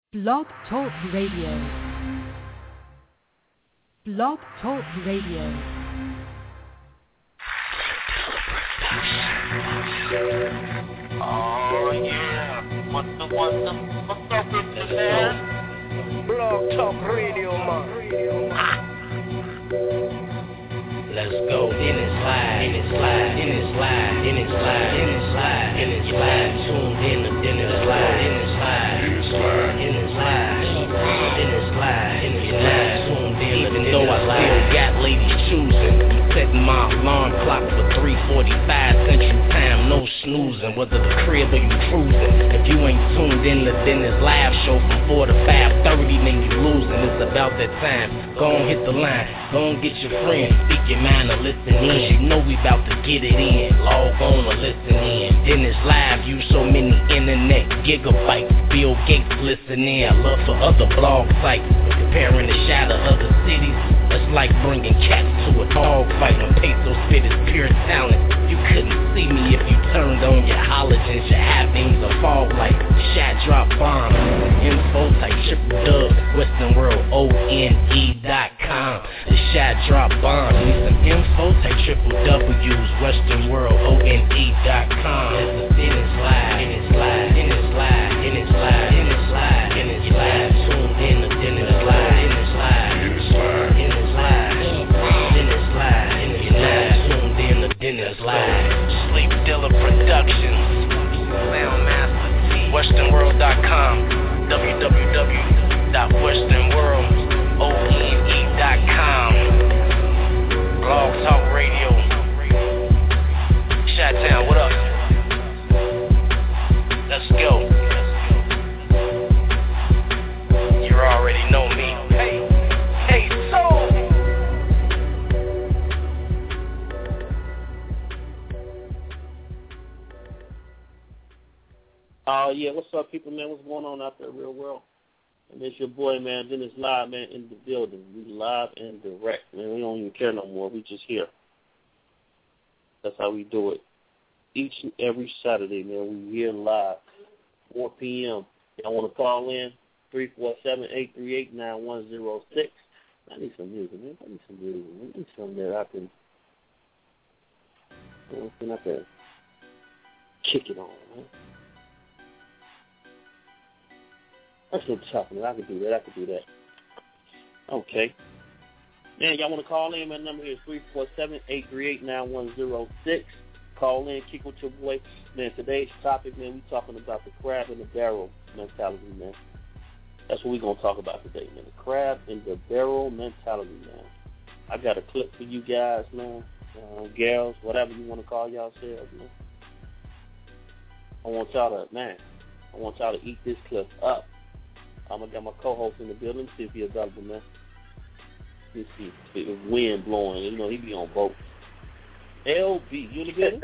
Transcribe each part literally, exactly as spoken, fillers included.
Blog Talk Radio. Blog Talk Radio. Oh yeah, what the what the what's up with this man? Blog Talk Radio, man. Ah. Let's go. In it slide, in it slide, in it slide, in it slide, in it slide, in it slide. Tuned in, in it slide, in it slide, in it slide, in it slide, in it slide, in it slide. Tuned in, even though I still got ladies choosing. Setting my alarm clock for three forty-five Central Time, no snoozing. Whether the crib or you cruising. If you ain't tuned in to Dennis live show from four to five thirty, then you losing. It's about that time. Go on, hit the line. Go on, get your friends. Speak your mind or listen in. You know we about to get it in. Log on or listen in. Dennis live, use so many internet gigabytes. Bill Gates listen in. I love for other blog sites. Comparing the shadow of the cities. It's like bringing cats to a dog fight. When Peso spit is pure talent. You couldn't see me if you turned on your halogens. Your high beams or fog light. Shot drop bombs. Info type triple dub. Western World O N E dot com. The shot drop bombs. Need some info type triple W's. Western World O N E dot com. It's a in it slide. In it slide. In it slide. In it slide. In it slide. In it slide. Tuned in the in it slide. In it slide. In it slide. In it slide. In it slide. In it slide. Tuned in the dinner slide. Sleep Dilla Productions. Soundmaster T. Western World dot com. w w w dot western world o n e dot com. Blog Talk Radio. Chi-Town, what up? Let's go. You already know me. Hey, hey, so. Oh, uh, yeah, what's up, people, man? What's going on out there, real world? And it's your boy, man, Dennis Live, man, in the building. We live and direct, man. We don't even care no more. We just here. That's how we do it. Each and every Saturday, man, we here live, four p.m. Y'all want to call in? three four seven, eight three eight, nine one zero six. I need some music, man. I need some music. I need something that I can, you know, I can kick it on, man. That's no chocolate. I could do that. I could do that. Okay. Man, y'all want to call in? My number is three four seven, eight three eight, nine one zero six. Call in, kick with your boy. Man, today's topic, man, we talking about the crab in the barrel mentality, man. That's what we're going to talk about today, man. The crab in the barrel mentality, man. I got a clip for you guys, man. Uh, gals, whatever you want to call y'all selves, man. I want y'all to, man, I want y'all to eat this clip up. I'm going to get my co-host in the building. See if he's available, man. Let's see. The wind blowing. You know, he be on boats. L B, you in the building?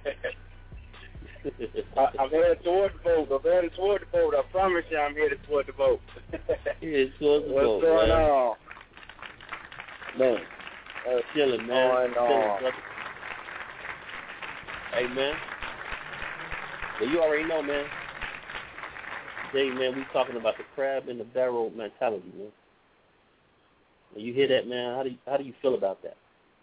I'm headed toward the boat. I'm headed toward the boat. I promise you I'm headed toward the boat. Headed toward the What's boat, going man. on? Man, uh, chilling, man. Going on? Chilling, hey, man. Well, you already know, man. Today, man, we talking about the crab in the barrel mentality, man. When you hear that, man, how do you, how do you feel about that?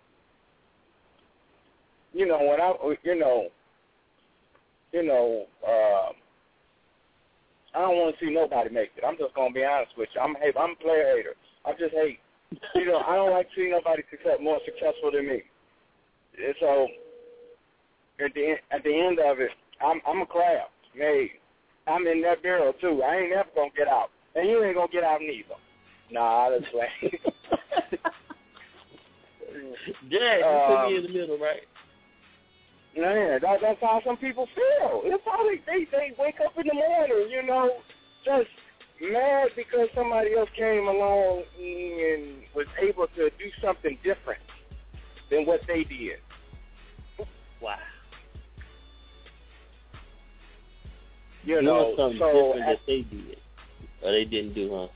You know, when I, you know, you know, uh, I don't want to see nobody make it. I'm just gonna be honest with you. I'm a I'm a player hater. I just hate. You know, I don't like seeing nobody success, more successful than me. And so, at the end, at the end of it, I'm I'm a crab. Hey, I'm in that barrel too. I ain't never gonna get out, and you ain't gonna get out neither. Nah, that's right. Yeah, you um, put me in the middle, right? Man, that, that's how some people feel. It's how they, they they wake up in the morning, you know, just mad because somebody else came along and was able to do something different than what they did. Wow. You know, something so different at, that they did, or they didn't do, huh?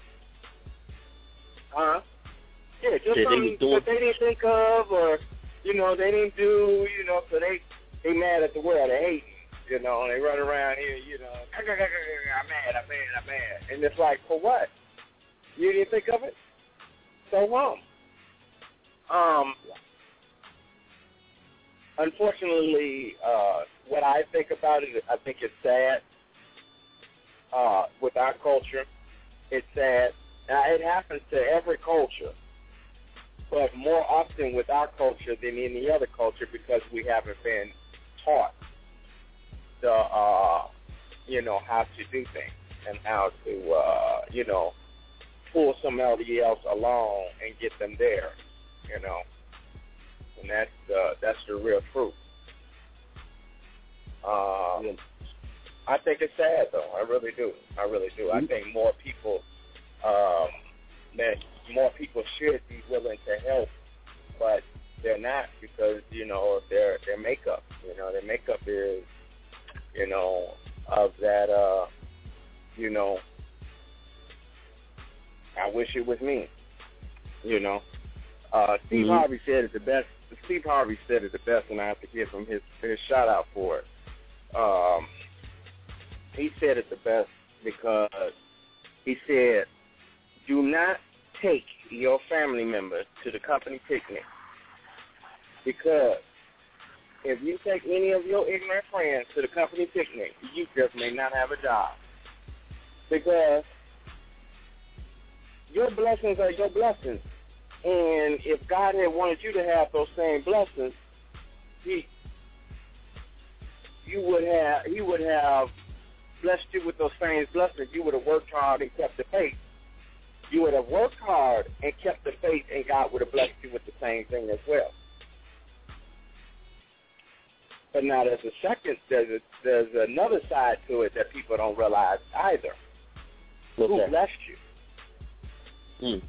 Huh? Yeah, just That something they was doing. that they didn't think of, or you know, they didn't do. You know, so they they mad at the world. They hate. you know, and they run around here, you know, I'm mad, I'm mad, I'm mad. And it's like, for what? You didn't think of it? So what? Um, unfortunately, uh, what I think about it, I think it's sad uh, with our culture. It's sad. Now, it happens to every culture, but more often with our culture than any other culture because we haven't been taught the, uh, you know, how to do things and how to, uh, you know, pull somebody else along and get them there, you know. And that's, uh, that's the real truth. Um, I think it's sad, though. I really do. I really do. Mm-hmm. I think more people, um, that more people should be willing to help, but they're not because, you know, of their, their makeup. You know, their makeup is, you know, of that, uh, you know, I wish it was me, you know. Uh, Steve mm-hmm. Harvey said it the best. Steve Harvey said it the best, and I have to give him his, his shout-out for it. Um, he said it the best because he said, do not take your family members to the company picnic because if you take any of your ignorant friends to the company picnic, you just may not have a job because your blessings are your blessings. And if God had wanted you to have those same blessings, he you would have he would have blessed you with those same blessings. You would have worked hard and kept the faith. You would have worked hard and kept the faith, and God would have blessed you with the same thing as well. But now there's a second, there's a, there's another side to it that people don't realize either. What's Who that? blessed you? Mm.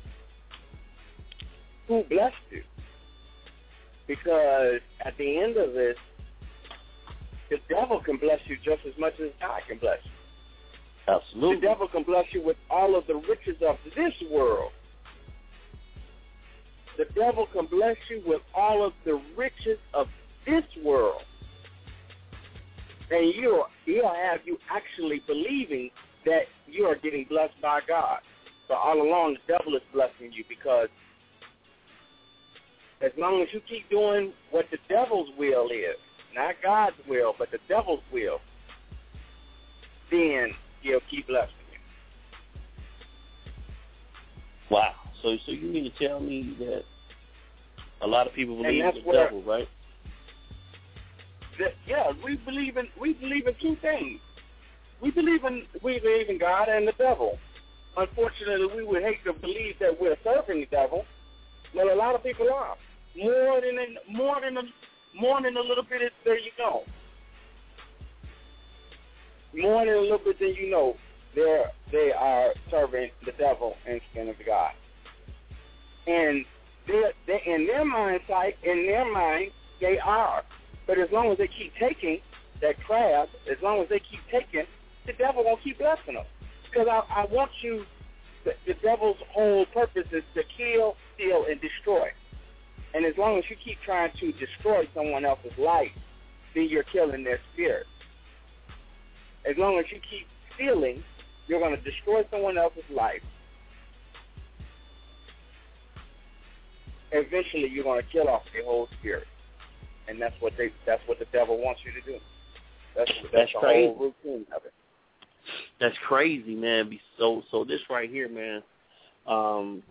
Who blessed you? Because at the end of this, the devil can bless you just as much as God can bless you. Absolutely. The devil can bless you with all of the riches of this world. The devil can bless you with all of the riches of this world. And you'll, he'll have you actually believing that you are getting blessed by God. So all along, the devil is blessing you because as long as you keep doing what the devil's will is, not God's will, but the devil's will, then he'll keep blessing you. Wow. So so you mean to tell me that a lot of people believe in the where, devil, right? That, yeah, we believe in we believe in two things. We believe in we believe in God and the devil. Unfortunately, we would hate to believe that we're serving the devil, but a lot of people are. More than more than a, more than a little bit that you know. More than a little bit than you know, they they are serving the devil instead of God. And they they in their mind sight, in their mind, they are. But as long as they keep taking that crab, as long as they keep taking, the devil won't keep blessing them. Because I, I want you, the, the devil's whole purpose is to kill, steal, and destroy. And as long as you keep trying to destroy someone else's life, then you're killing their spirit. As long as you keep stealing, you're going to destroy someone else's life. Eventually, you're going to kill off their whole spirit. And that's what they that's what the devil wants you to do. That's, that's, that's the crazy. whole routine of it. That's crazy, man. So so this right here, man, um,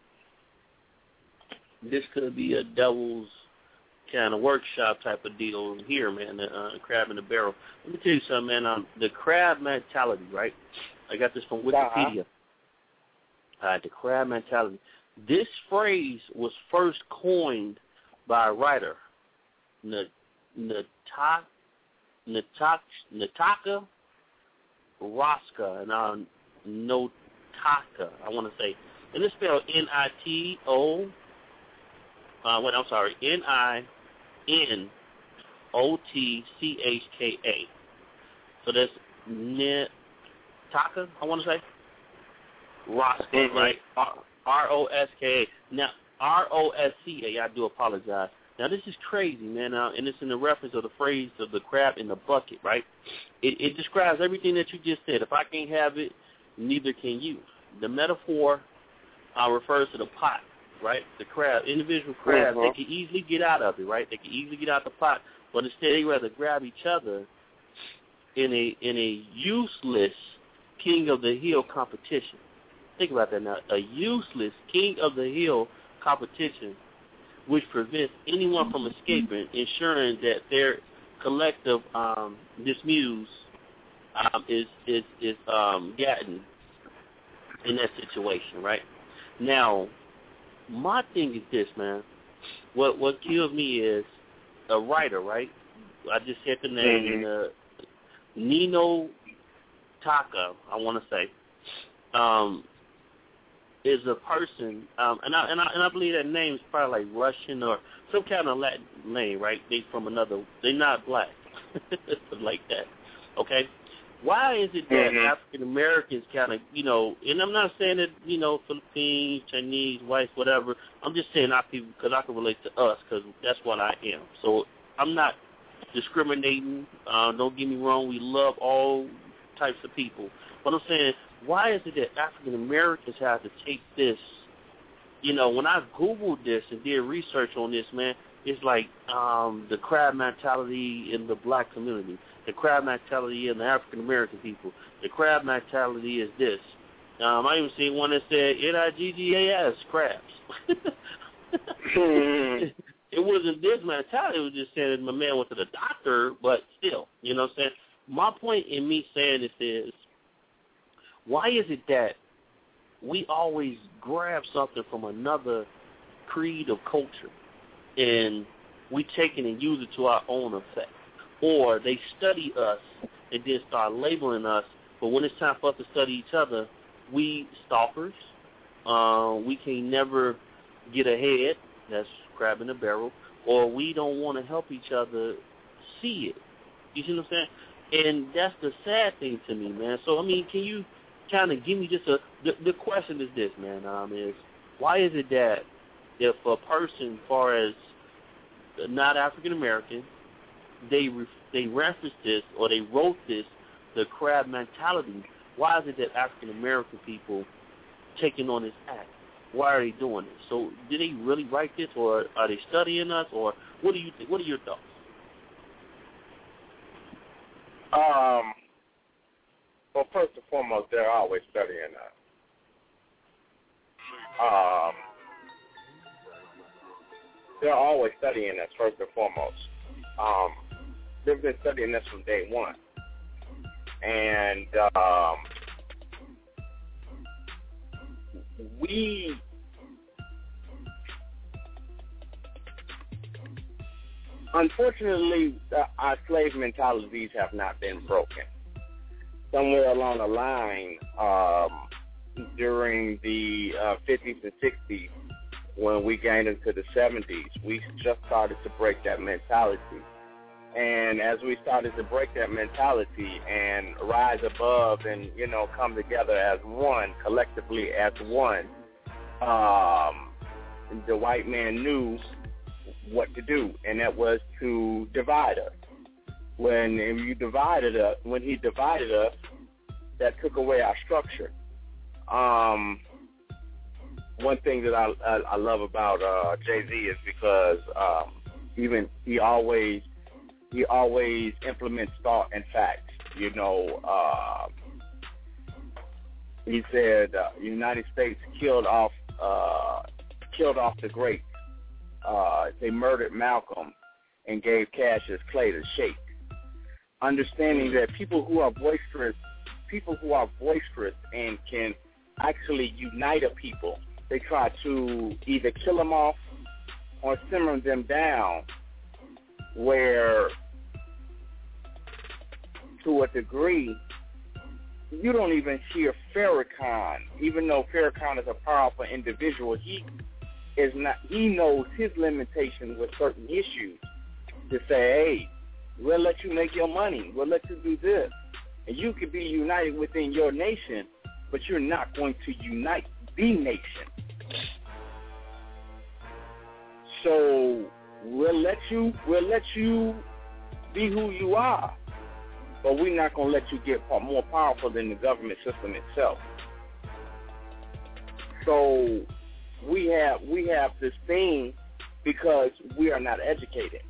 this could be a devil's kind of workshop type of deal here, man, the uh, crab in the barrel. Let me tell you something, man. Um, the crab mentality, right? I got this from Wikipedia. Uh-huh. Uh, the crab mentality. This phrase was first coined by a writer, Nataka Nataka Raska, and uh, Notaka, I want to say. And it's spelled N I T O, uh, wait, I'm sorry, N I N O T C H K A. So that's Nataka, I want to say. Raska, mm-hmm. Right? R O S K A. Now, R O S C A, I do apologize. Now, this is crazy, man, uh, and it's in the reference of the phrase of the crab in the bucket, right? It, it describes everything that you just said. If I can't have it, neither can you. The metaphor uh, refers to the pot, right? The crab, individual crabs, uh-huh. they can easily get out of it, right? They can easily get out the pot, but instead they rather grab each other in a in a useless king of the hill competition. Think about that now. A useless king of the hill competition which prevents anyone from escaping, ensuring that their collective um, dismuse um, is is is um, gotten in that situation, right? Now, my thing is this, man. What what kills me is a writer, right? I just said the name, mm-hmm. uh, Nino Taka, I want to say, um, is a person, um, and I and I and I believe that name is probably like Russian or some kind of Latin name, right? They from another. They're not black, like that. Okay. Why is it that mm-hmm. African Americans kind of, you know, and I'm not saying that, you know, Philippines, Chinese, whites, whatever. I'm just saying our people because I can relate to us because that's what I am. So I'm not discriminating. Uh, don't get me wrong. We love all types of people. But I'm saying, why is it that African Americans have to take this? You know, when I Googled this and did research on this, man, it's like um, the crab mentality in the black community, the crab mentality in the African American people. The crab mentality is this. Um, I even seen one that said N I G G A S, crabs. It wasn't this mentality. It was just saying that my man went to the doctor, but still, you know what I'm saying? My point in me saying this is, why is it that we always grab something from another creed of culture and we take it and use it to our own effect? Or they study us and then start labeling us, but when it's time for us to study each other, we stalkers, uh, we can never get ahead, that's crab in the barrel, or we don't want to help each other see it. You see what I'm saying? And that's the sad thing to me, man. So, I mean, can you kind of give me just a, the, the question is this, man, um, is why is it that if a person, as far as not African-American, they re, they referenced this or they wrote this, the crab mentality, why is it that African-American people taking on this act? Why are they doing this? So did they really write this, or are they studying us, or what do you think? What are your thoughts? Um, well, first and foremost, they're always studying us. Um, they're always studying us, first and foremost. Um, they've been studying us from day one. And um, we unfortunately, uh, our slave mentalities have not been broken. Somewhere along the line, um, during the uh, fifties and sixties, when we gained into the seventies, we just started to break that mentality. And as we started to break that mentality and rise above and, you know, come together as one, collectively as one, um, the white man knew what to do, and that was to divide us. When you divided us, when he divided us, that took away our structure. Um, one thing that I, I, I love about uh, Jay-Z is because um, even he always he always implements thought and facts. You know, uh, he said uh, the United States killed off uh, killed off the greats. Uh, they murdered Malcolm and gave Cassius Clay to shake. Understanding that people who are boisterous, people who are boisterous and can actually unite a people, they try to either kill them off or simmer them down, where to a degree you don't even hear Farrakhan, even though Farrakhan is a powerful individual, he is not, he knows his limitations with certain issues to say, hey, we'll let you make your money, we'll let you do this, and you could be united within your nation, but you're not going to unite the nation. So we'll let you, we'll let you be who you are, but we're not going to let you get more powerful than the government system itself. So we have we have this thing because we are not educated.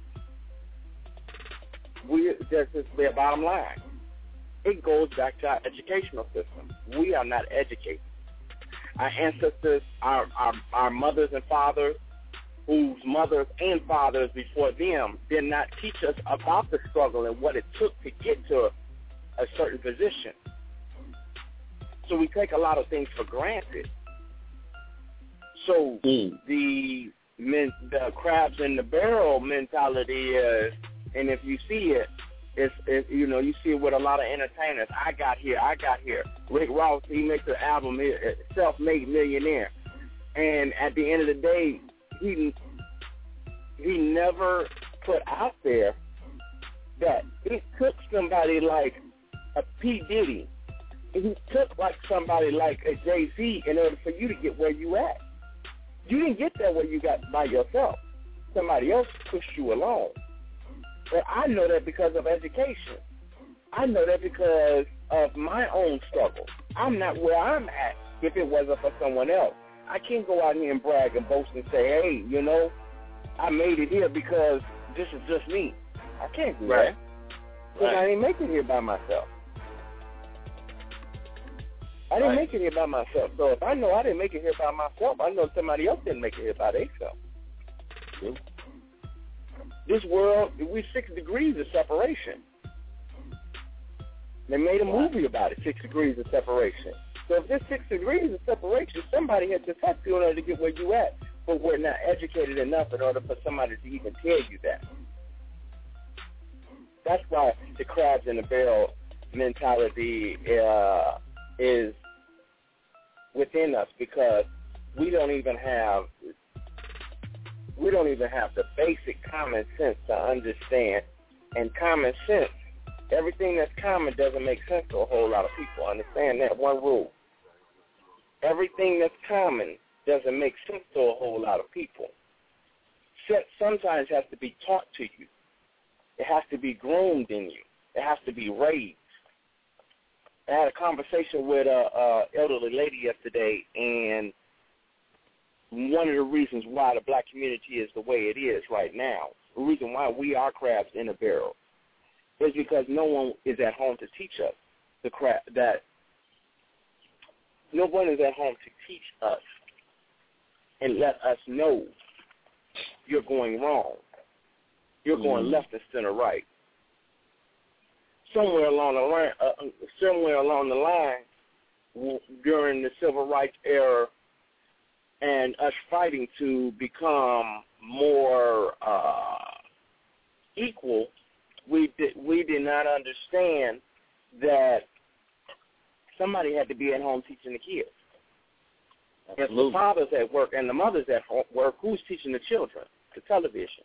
We that's just their bottom line. It goes back to our educational system. We are not educated. Our ancestors, our, our, our mothers and fathers, whose mothers and fathers before them did not teach us about the struggle and what it took to get to a, a certain position. So we take a lot of things for granted. So mm. the men, the crabs in the barrel mentality is, and if you see it, It's, it's, you know, you see it with a lot of entertainers. I got here, I got here. Rick Ross, he makes an album, Self-Made Millionaire. And at the end of the day, he he never put out there that it took somebody like a P. Diddy. It took like somebody like a Jay-Z in order for you to get where you at. You didn't get there where you got by yourself. Somebody else pushed you along. But I know that because of education. I know that because of my own struggle. I'm not where I'm at if it wasn't for someone else. I can't go out here and brag and boast and say, hey, you know, I made it here because this is just me. I can't do right. that. Because right. I didn't make it here by myself. I didn't right. make it here by myself. So if I know I didn't make it here by myself, I know somebody else didn't make it here by themselves. Yeah. This world, we're six degrees of separation. They made a movie about it, Six Degrees of Separation. So if there's six degrees of separation, somebody had to touch you in order to get where you at, but we're not educated enough in order for somebody to even tell you that. That's why the crabs in the barrel mentality uh, is within us, because we don't even have we don't even have the basic common sense to understand. And common sense, everything that's common doesn't make sense to a whole lot of people. Understand that one rule. Everything that's common doesn't make sense to a whole lot of people. Sometimes it has to be taught to you. It has to be groomed in you. It has to be raised. I had a conversation with a, a elderly lady yesterday, and one of the reasons why the black community is the way it is right now, the reason why we are crabs in a barrel, is because no one is at home to teach us the crab that no one is at home to teach us and let us know you're going wrong. You're going mm-hmm. left instead of right. Somewhere along the line, uh, somewhere along the line, during the civil rights era, and us fighting to become more uh, equal, we did we did not understand that somebody had to be at home teaching the kids. If the father's at work and the mother's at work, who's teaching the children? The television.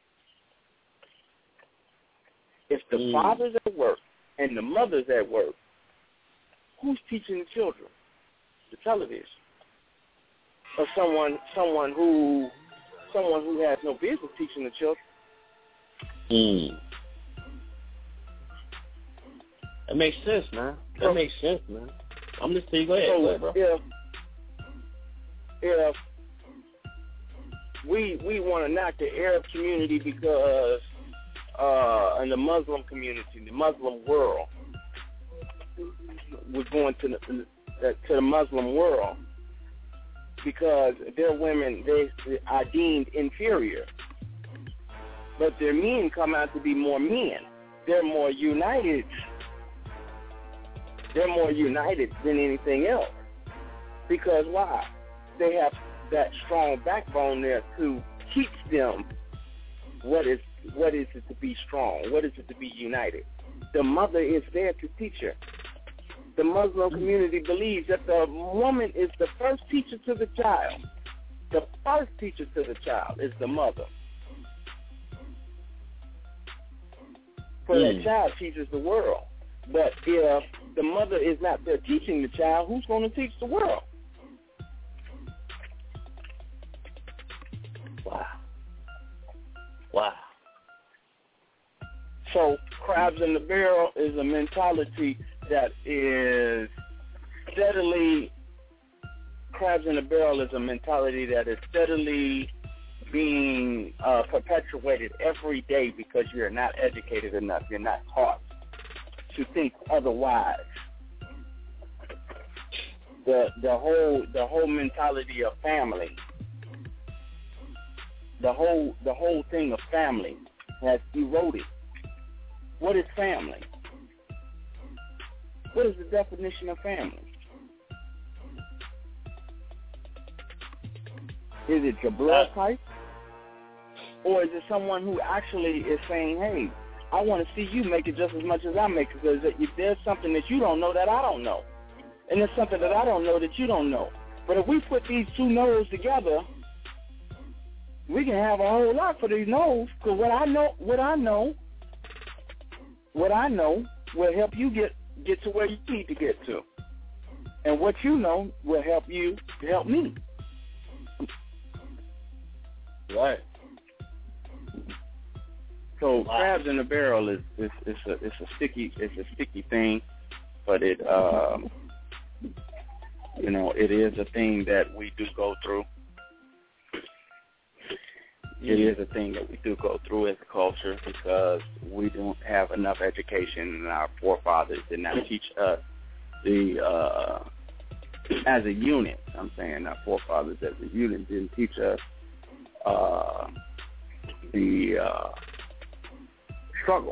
If the mm. father's at work and the mother's at work, who's teaching the children? The television. Or someone, someone who, someone who has no business teaching the children. Mm. That makes sense, man. That so, makes sense, man. I'm just saying, go ahead, so, go ahead, bro. If, if we we want to knock the Arab community because, uh, and the Muslim community, the Muslim world, we're going to the, to the Muslim world because their women, they are deemed inferior. But their men come out to be more men. They're more united. They're more united than anything else. Because why? They have that strong backbone there to teach them what is what is it to be strong, what is it to be united. The mother is there to teach her. The Muslim community believes that the woman is the first teacher to the child. The first teacher to the child is the mother. For mm. that child teaches the world. But if the mother is not there teaching the child, who's going to teach the world? Wow. crabs in the barrel is a mentality that is steadily, crabs in the barrel is a mentality that is steadily being uh, perpetuated every day because you're not educated enough. You're not taught to think otherwise. The the whole the whole mentality of family, the whole the whole thing of family has eroded. What is family? What is the definition of family? Is it your blood type? Or is it someone who actually is saying, hey, I want to see you make it just as much as I make it, because if there's something that you don't know that I don't know, and there's something that I don't know that you don't know. But if we put these two knows together, we can have a whole lot for these knows, because what I know, what I know, what I know will help you get, get to where you need to get to. And what you know will help you help me. Right. So wow. crabs in the barrel is, is, is a it's a sticky it's a sticky thing, but it um, you know it is a thing that we do go through. It is a thing that we do go through as a culture because we don't have enough education, and our forefathers did not teach us the uh, as a unit. I'm saying our forefathers as a unit didn't teach us uh, the uh, struggle.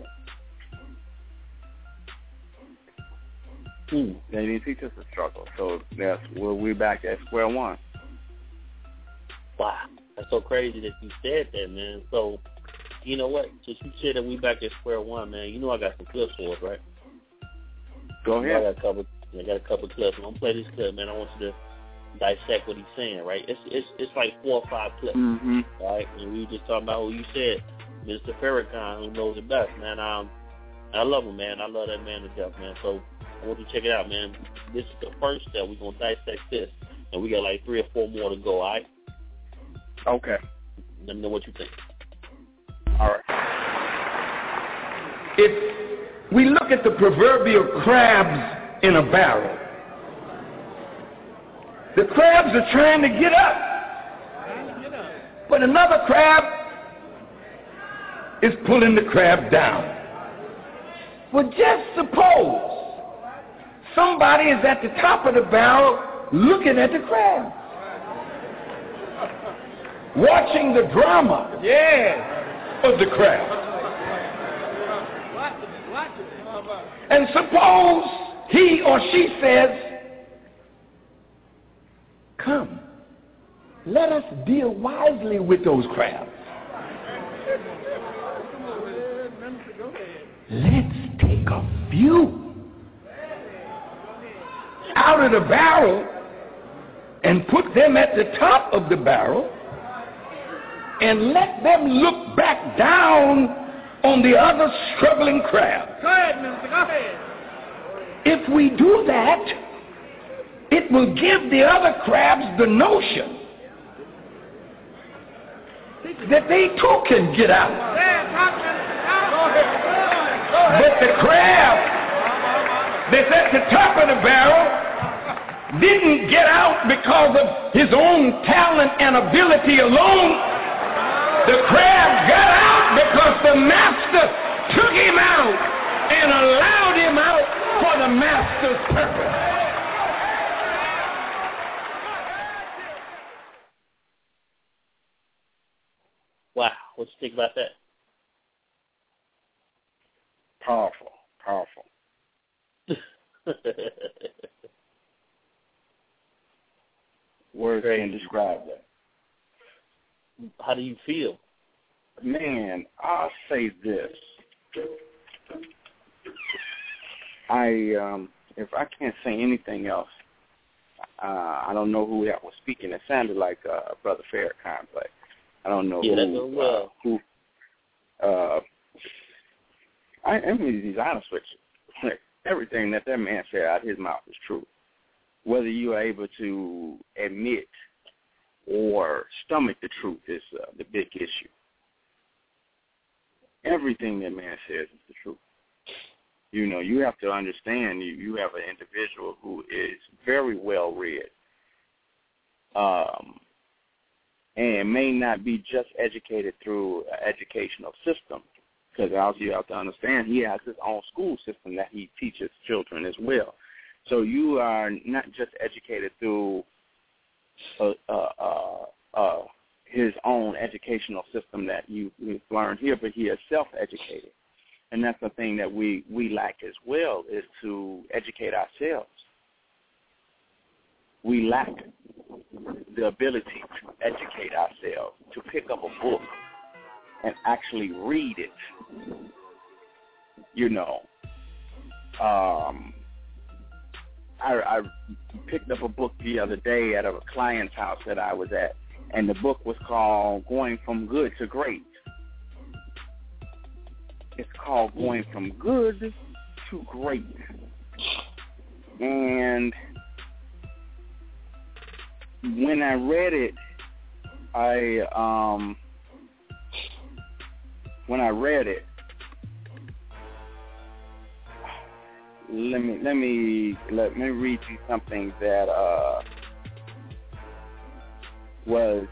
Hmm. They didn't teach us the struggle, so that's where we're back at square one. Wow. That's so crazy that you said that, man. So, you know what? Since you said that we back at square one, man, you know I got some clips for us, right? Go You know, ahead. I got a couple. I got a couple clips. I'm gonna play this clip, man. I want you to dissect what he's saying, right? It's it's it's like four or five clips, Mm-hmm. right? And we were just talking about who you said, Mister Farrakhan, who knows it best, man. Um, I love him, man. I love that man to death, man. So I want you to check it out, man. This is the first step. We're gonna dissect this, and we got like three or four more to go. All right? Okay. Let me know what you think. All right. If we look at the proverbial crabs in a barrel, the crabs are trying to get up, but another crab is pulling the crab down. Well, just suppose somebody is at the top of the barrel looking at the crab, watching the drama yeah. of the crab. And suppose he or she says, come, let us deal wisely with those crabs. Let's take a few out of the barrel and put them at the top of the barrel and let them look back down on the other struggling crab. Go ahead, Mister Go ahead. If we do that, it will give the other crabs the notion that they too can get out. But the crab that's at the top of the barrel didn't get out because of his own talent and ability alone. The crab got out because the master took him out and allowed him out for the master's purpose. Wow, what you think about that? Powerful, powerful. Words can't describe that. How do you feel? Man, I'll say this. I um, if I can't say anything else, uh, I don't know who that was speaking. It sounded like uh, Brother Farrakhan, but I don't know yeah, who. That goes well. Uh, who uh, I, I'm going to be honest with you. Everything that that man said out of his mouth is true. Whether you are able to admit or stomach the truth is uh, the big issue. Everything that man says is the truth. You know, you have to understand you, you have an individual who is very well read um, and may not be just educated through an educational system, because also you have to understand he has his own school system that he teaches children as well. So you are not just educated through uh, uh, uh, uh, his own educational system that you, you've learned here, but he is self-educated. And that's the thing that we, we lack as well, is to educate ourselves. We lack the ability to educate ourselves, to pick up a book and actually read it. You know, um, I, I picked up a book the other day at a client's house that I was at, and the book was called Going From Good to Great. It's called Going From Good to Great. And when I read it, I um, when I read it, let me let me let me read you something that uh, was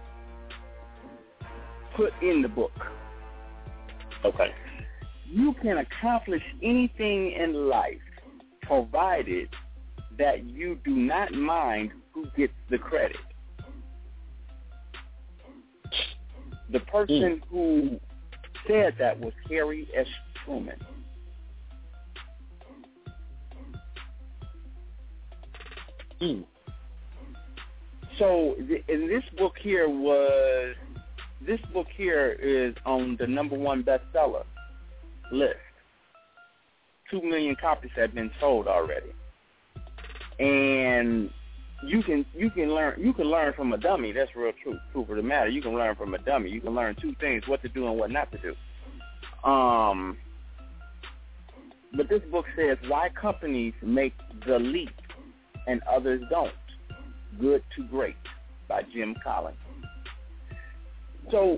put in the book. Okay. You can accomplish anything in life provided that you do not mind who gets the credit. The person mm. who said that was Harry S. Truman. Mm. So th- in this book here was, this book here is on the number one bestseller list. Two million copies have been sold already. And you can you can learn you can learn from a dummy. That's real true. Truth of the matter. You can learn from a dummy. You can learn two things: what to do and what not to do. Um, but this book says why companies make the leap and others don't. Good to Great by Jim Collins. So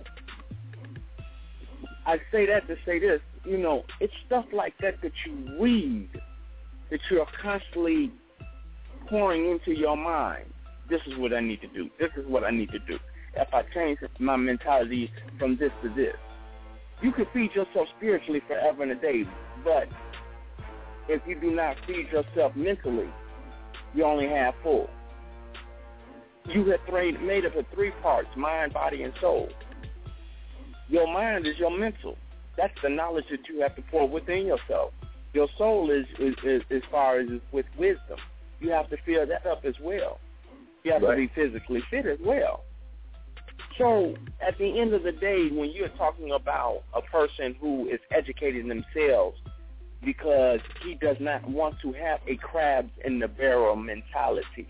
I say that to say this. You know, it's stuff like that that you read, that you're constantly pouring into your mind. This is what I need to do. This is what I need to do. If I change my mentality from this to this. You can feed yourself spiritually forever and a day, but if you do not feed yourself mentally, you only have full. You have three, made up of three parts, mind, body, and soul. Your mind is your mental. That's the knowledge that you have to pour within yourself. Your soul is, is, is as far as with wisdom. You have to fill that up as well. You have right. to be physically fit as well. So at the end of the day, when you're talking about a person who is educating themselves because he does not want to have a crabs in the barrel mentality,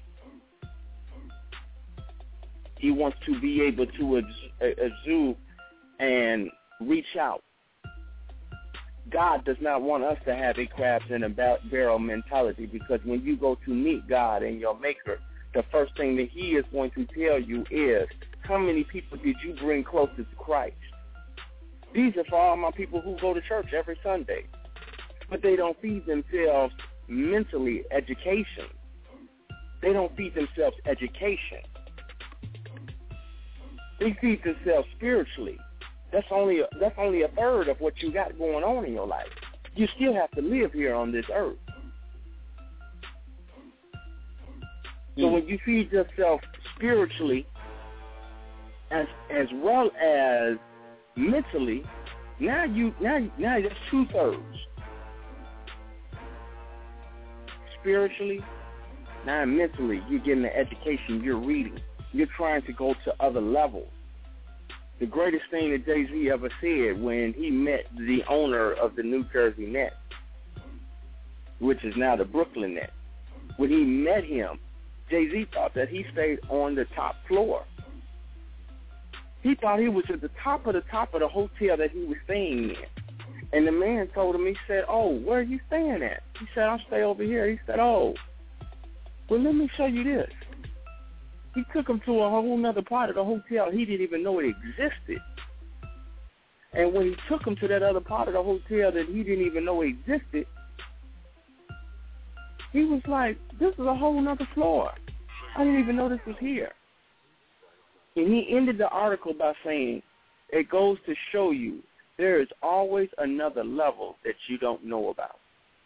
he wants to be able to exude and reach out. God does not want us to have a crabs in a barrel mentality, because when you go to meet God and your Maker, the first thing that he is going to tell you is, how many people did you bring closer to Christ? These are for all my people who go to church every Sunday, but they don't feed themselves mentally education. They don't feed themselves education. They feed themselves spiritually. That's only a, that's only a third of what you got going on in your life. You still have to live here on this earth. So mm. when you feed yourself spiritually as as well as mentally, now you now now that's two thirds. Spiritually, now mentally, you're getting the education, you're reading, you're trying to go to other levels. The greatest thing that Jay-Z ever said when he met the owner of the New Jersey Nets, which is now the Brooklyn Nets, when he met him, Jay-Z thought that he stayed on the top floor. He thought he was at the top of the top of the hotel that he was staying in. And the man told him, he said, oh, where are you staying at? He said, I'll stay over here. He said, oh, well, let me show you this. He took him to a whole other part of the hotel. He didn't even know it existed. And when he took him to that other part of the hotel that he didn't even know existed, He was like, this is a whole nother floor. I didn't even know this was here. And he ended the article by saying, it goes to show you there is always another level that you don't know about.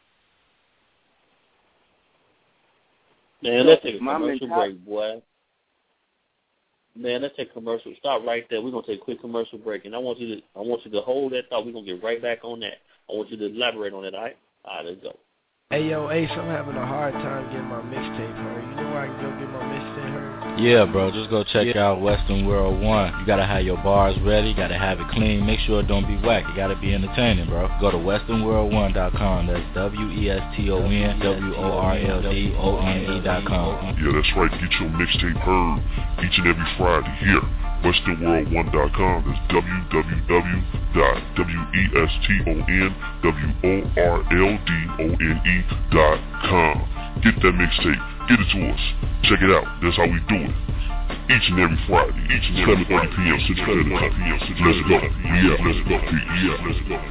Man, let's take a commercial break, boy. Man, let's take a commercial. Stop right there. We're gonna take a quick commercial break, and I want you to, I want you to hold that thought. We're gonna get right back on that. I want you to elaborate on it. All right, all right, let's go. Hey, yo, Ace, I'm having a hard time getting my mixtape heard. You know where I can go get my mixtape heard? Yeah, bro, just go check yeah. out Western World One. You gotta have your bars ready, you gotta have it clean, make sure it don't be whack. It gotta be entertaining, bro. Go to western world one dot com. That's W E S T O N W O R L D O N E dot com. Yeah, that's right. Get your mixtape heard each and every Friday here. western world one dot com. That's w w w dot western world dot com. Get that mixtape. Get it to us. Check it out. That's how we do it. Each and every Friday. Each and every seven thirty p.m. Central Standard Time. Let's go. Yeah, let's go. Yeah, let's go.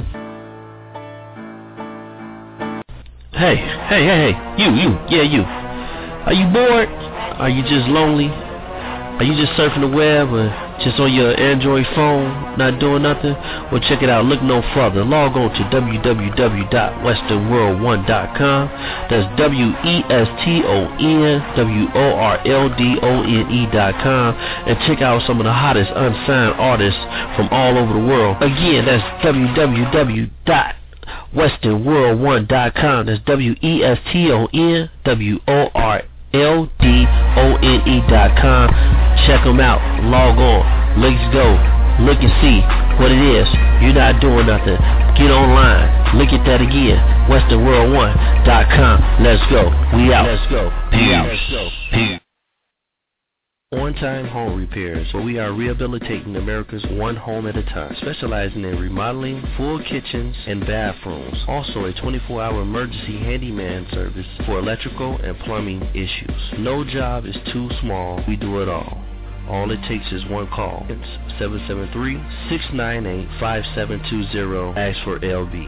Hey, hey, hey, hey. You, you. Yeah, you. Are you bored? Are you just lonely? Are you just surfing the web or just on your Android phone, not doing nothing? Well, check it out. Look no further. Log on to w w w dot western world one dot com. That's W E S T O N W O R L D O N E dot com. And check out some of the hottest unsigned artists from all over the world. Again, that's w w w dot western world one dot com. That's W E S T O N W O R L D O N E dot com. Check them out. Log on. Let's go. Look and see what it is. You're not doing nothing. Get online. Look at that again. western world one dot com. Let's go. We out. Let's go. Peace. Let's go. Peace. On-Time Home Repairs, where we are rehabilitating America's one home at a time, specializing in remodeling, full kitchens, and bathrooms. Also a twenty-four hour emergency handyman service for electrical and plumbing issues. No job is too small. We do it all. All it takes is one call. It's seven seven three, six nine eight, five seven two zero. Ask for L B.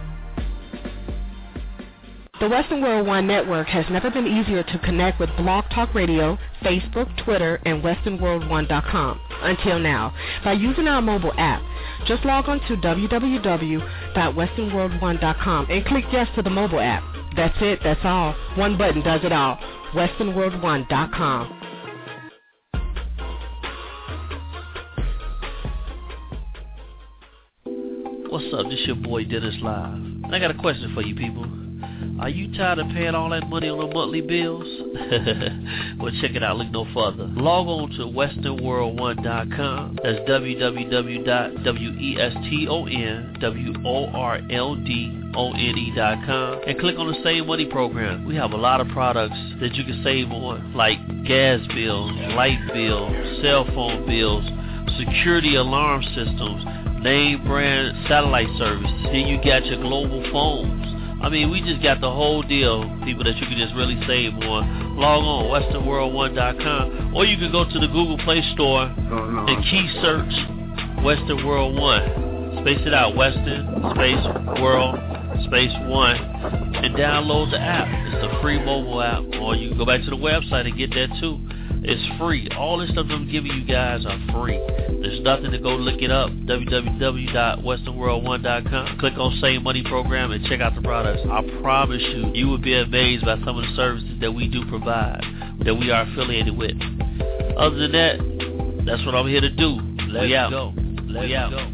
The Western World One Network has never been easier to connect with Blog Talk Radio, Facebook, Twitter, and western world one dot com until now by using our mobile app. Just log on to w w w dot western world one dot com and click yes to the mobile app. That's it, that's all. One button does it all. western world one dot com. What's up? This your boy Dennis Live. And I got a question for you people. Are you tired of paying all that money on the monthly bills? Well, check it out. Look no further. Log on to western world one dot com. That's w w w dot western world dot com and click on the Save Money program. We have a lot of products that you can save on, like gas bills, light bills, cell phone bills, security alarm systems, name brand satellite service. Then you got your global phones. I mean, we just got the whole deal, people, that you can just really save on. Log on, western world one dot com, or you can go to the Google Play Store and key search Western World One. Space it out, Western, space, World, space, One, and download the app. It's a free mobile app, or you can go back to the website and get that too. It's free. All this stuff I'm giving you guys are free. There's nothing to go look it up. w w w dot western world one dot com. Click on Save Money Program and check out the products. I promise you, you will be amazed by some of the services that we do provide, that we are affiliated with. Other than that, that's what I'm here to do. Let's we out. go. Let's we out. go.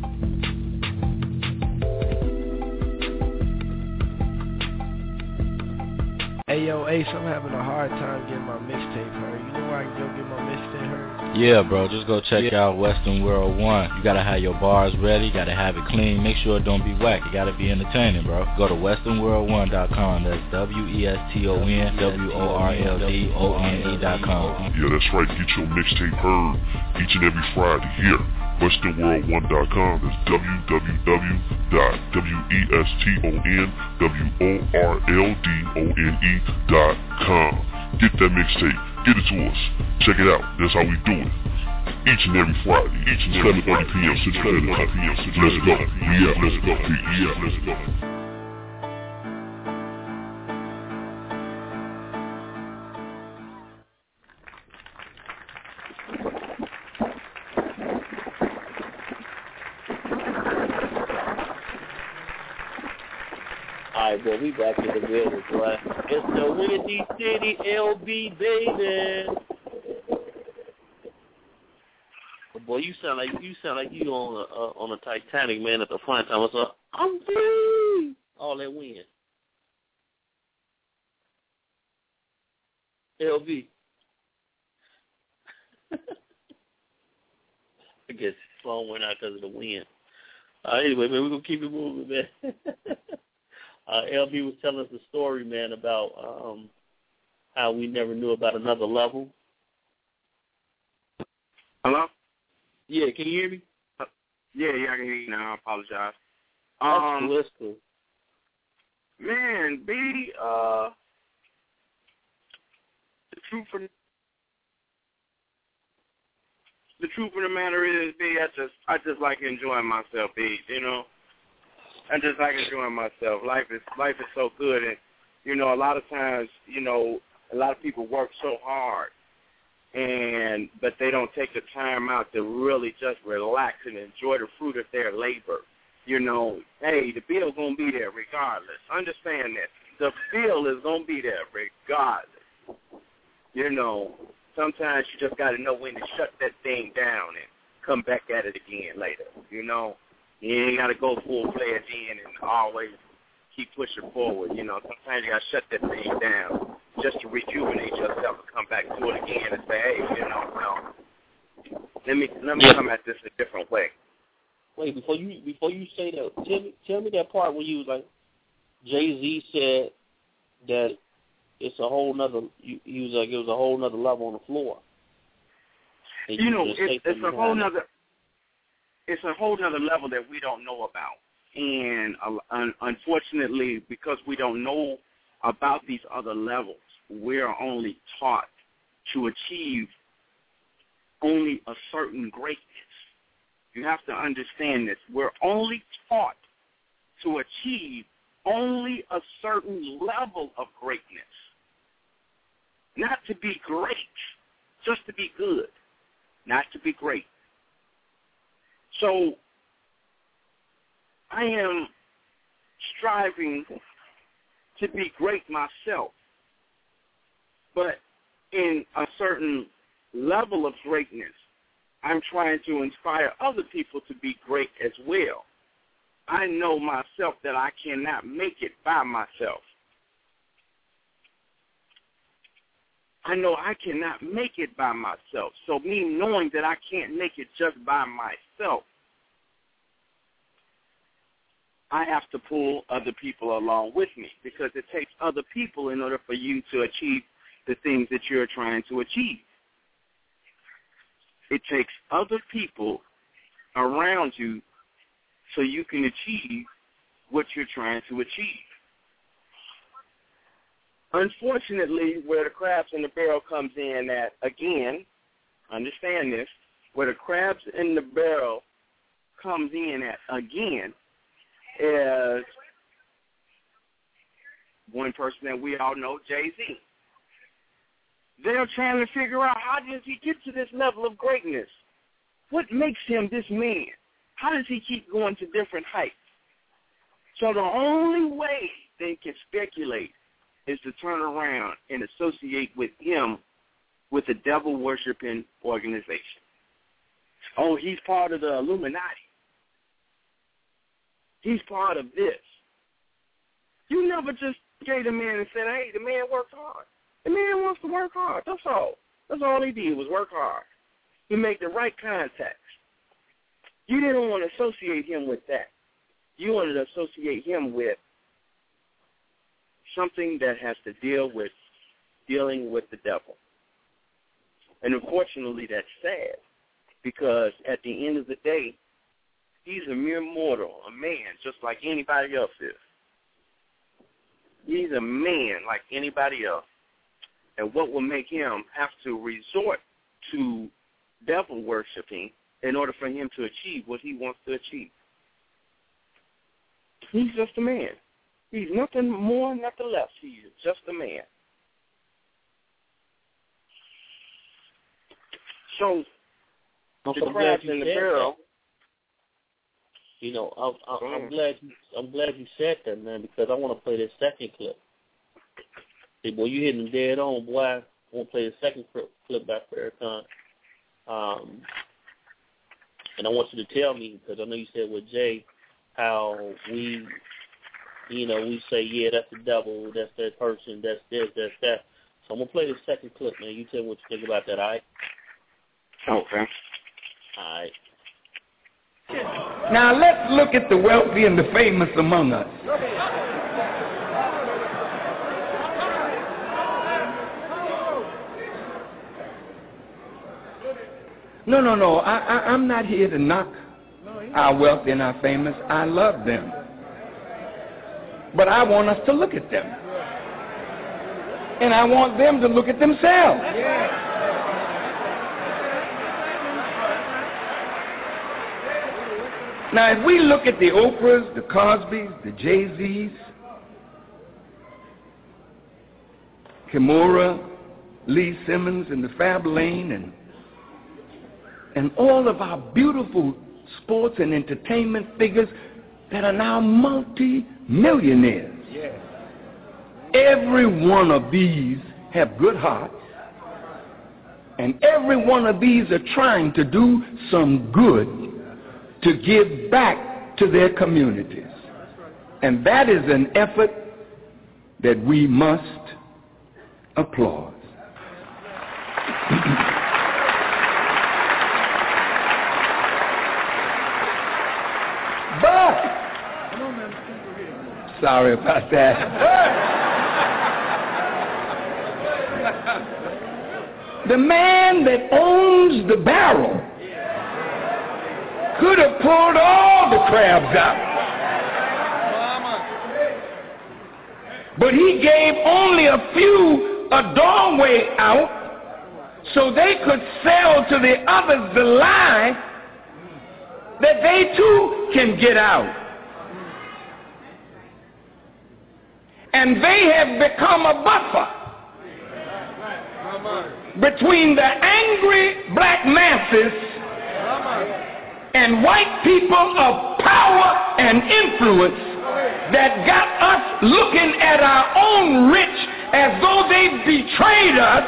Hey, yo, Ace, I'm having a hard time getting my mixtape heard. You know where I can go get my mixtape heard? Yeah, bro, just go check yeah. out Western World One. You gotta have your bars ready, you gotta have it clean, make sure it don't be whack. It gotta be entertaining, bro. Go to western world one dot com. That's W E S T O N W O R L D O N E dot com. Yeah, that's right. Get your mixtape heard each and every Friday here. western world one dot com. That's w w w dot western world dot com. Get that mixtape. Get it to us. Check it out. That's how we do it. Each and every Friday. Each and every seven thirty p.m. Central Standard Time. Let's go. Yeah, let's go. Yeah, let's go. right, boy, we back in the building, boy. It's the Windy City L B, baby. Boy, you sound like you sound like you on a uh, on a Titanic, man, at the front time. It's like, I'm free. All that wind. L B. I guess the phone went out because of the wind. Uh, anyway, man, we're going to keep it moving, man. uh, L B was telling us a story, man, about um, how we never knew about another level. Hello? Yeah, can you hear me? Uh, yeah, yeah, I can hear you now. I apologize. That's Um, cool. That's cool. Man, B, uh, the truth of the truth of the matter is, B, I just I just like enjoying myself, B. You know, I just like enjoying myself. Life is life is so good, and you know, a lot of times, you know, a lot of people work so hard, and but they don't take the time out to really just relax and enjoy the fruit of their labor. You know, hey, the bill's gonna be there regardless. Understand that the bill is gonna be there regardless. You know, sometimes you just got to know when to shut that thing down and come back at it again later. You know, you ain't got to go full-fledged in and always keep pushing forward. You know, sometimes you got to shut that thing down just to rejuvenate yourself and come back to it again and say, hey, you know, no, let me let me come at this a different way. Wait, before you before you say that, tell me tell me that part where you was like, Jay-Z said that it's a whole nother. You, he was like, it was a whole nother level on the floor. And you you know, it, it's a whole nother. It's a whole nother level that we don't know about, and uh, un- unfortunately, because we don't know about these other levels, we're only taught to achieve only a certain greatness. You have to understand this. We're only taught to achieve only a certain level of greatness. Not to be great, just to be good, not to be great. So I am striving to be great myself, but in a certain level of greatness, I'm trying to inspire other people to be great as well. I know myself that I cannot make it by myself. I know I cannot make it by myself. So me knowing that I can't make it just by myself, I have to pull other people along with me, because it takes other people in order for you to achieve the things that you're trying to achieve. It takes other people around you so you can achieve what you're trying to achieve. Unfortunately, where the crabs in the barrel comes in at, again, understand this, where the crabs in the barrel comes in at, again, is one person that we all know, Jay-Z. They're trying to figure out, how does he get to this level of greatness? What makes him this man? How does he keep going to different heights? So the only way they can speculate is to turn around and associate with him with a devil-worshiping organization. Oh, he's part of the Illuminati. He's part of this. You never just gave the man and said, hey, the man works hard. The man wants to work hard. That's all. That's all he did was work hard. He made the right contacts. You didn't want to associate him with that. You wanted to associate him with something that has to deal with dealing with the devil. And unfortunately, that's sad, because at the end of the day, he's a mere mortal, a man, just like anybody else is. He's a man like anybody else. And what will make him have to resort to devil worshiping in order for him to achieve what he wants to achieve? He's just a man. He's nothing more, nothing less. He is just a man. So, I'm the so crabs glad you in the said barrel, You know, I'm, I'm, I'm glad you, I'm glad you said that, man, because I want to play this second clip. See, boy, you hitting dead on, boy. I want to play the second clip by Farrakhan. Um, and I want you to tell me, because I know you said with Jay, how we, you know, we say, yeah, that's the devil, that's that person, that's this, that's that. So I'm going to play the second clip, man. You tell me what you think about that, all right? Okay. All right. Now let's look at the wealthy and the famous among us. No, no, no. I, I, I'm not here to knock our wealthy and our famous. I love them. But I want us to look at them. And I want them to look at themselves. Now, if we look at the Oprahs, the Cosbys, the Jay-Z's, Kimura, Lee Simmons, and the Fab Lane, and and all of our beautiful sports and entertainment figures that are now multi-millionaires. Yeah. Every one of these have good hearts, and every one of these are trying to do some good to give back to their communities. And that is an effort that we must applaud. But, sorry about that. The man that owns the barrel could have pulled all the crabs out. But he gave only a few a doorway out so they could sell to the others the lie that they too can get out. And they have become a buffer between the angry black masses and white people of power and influence that got us looking at our own rich as though they betrayed us,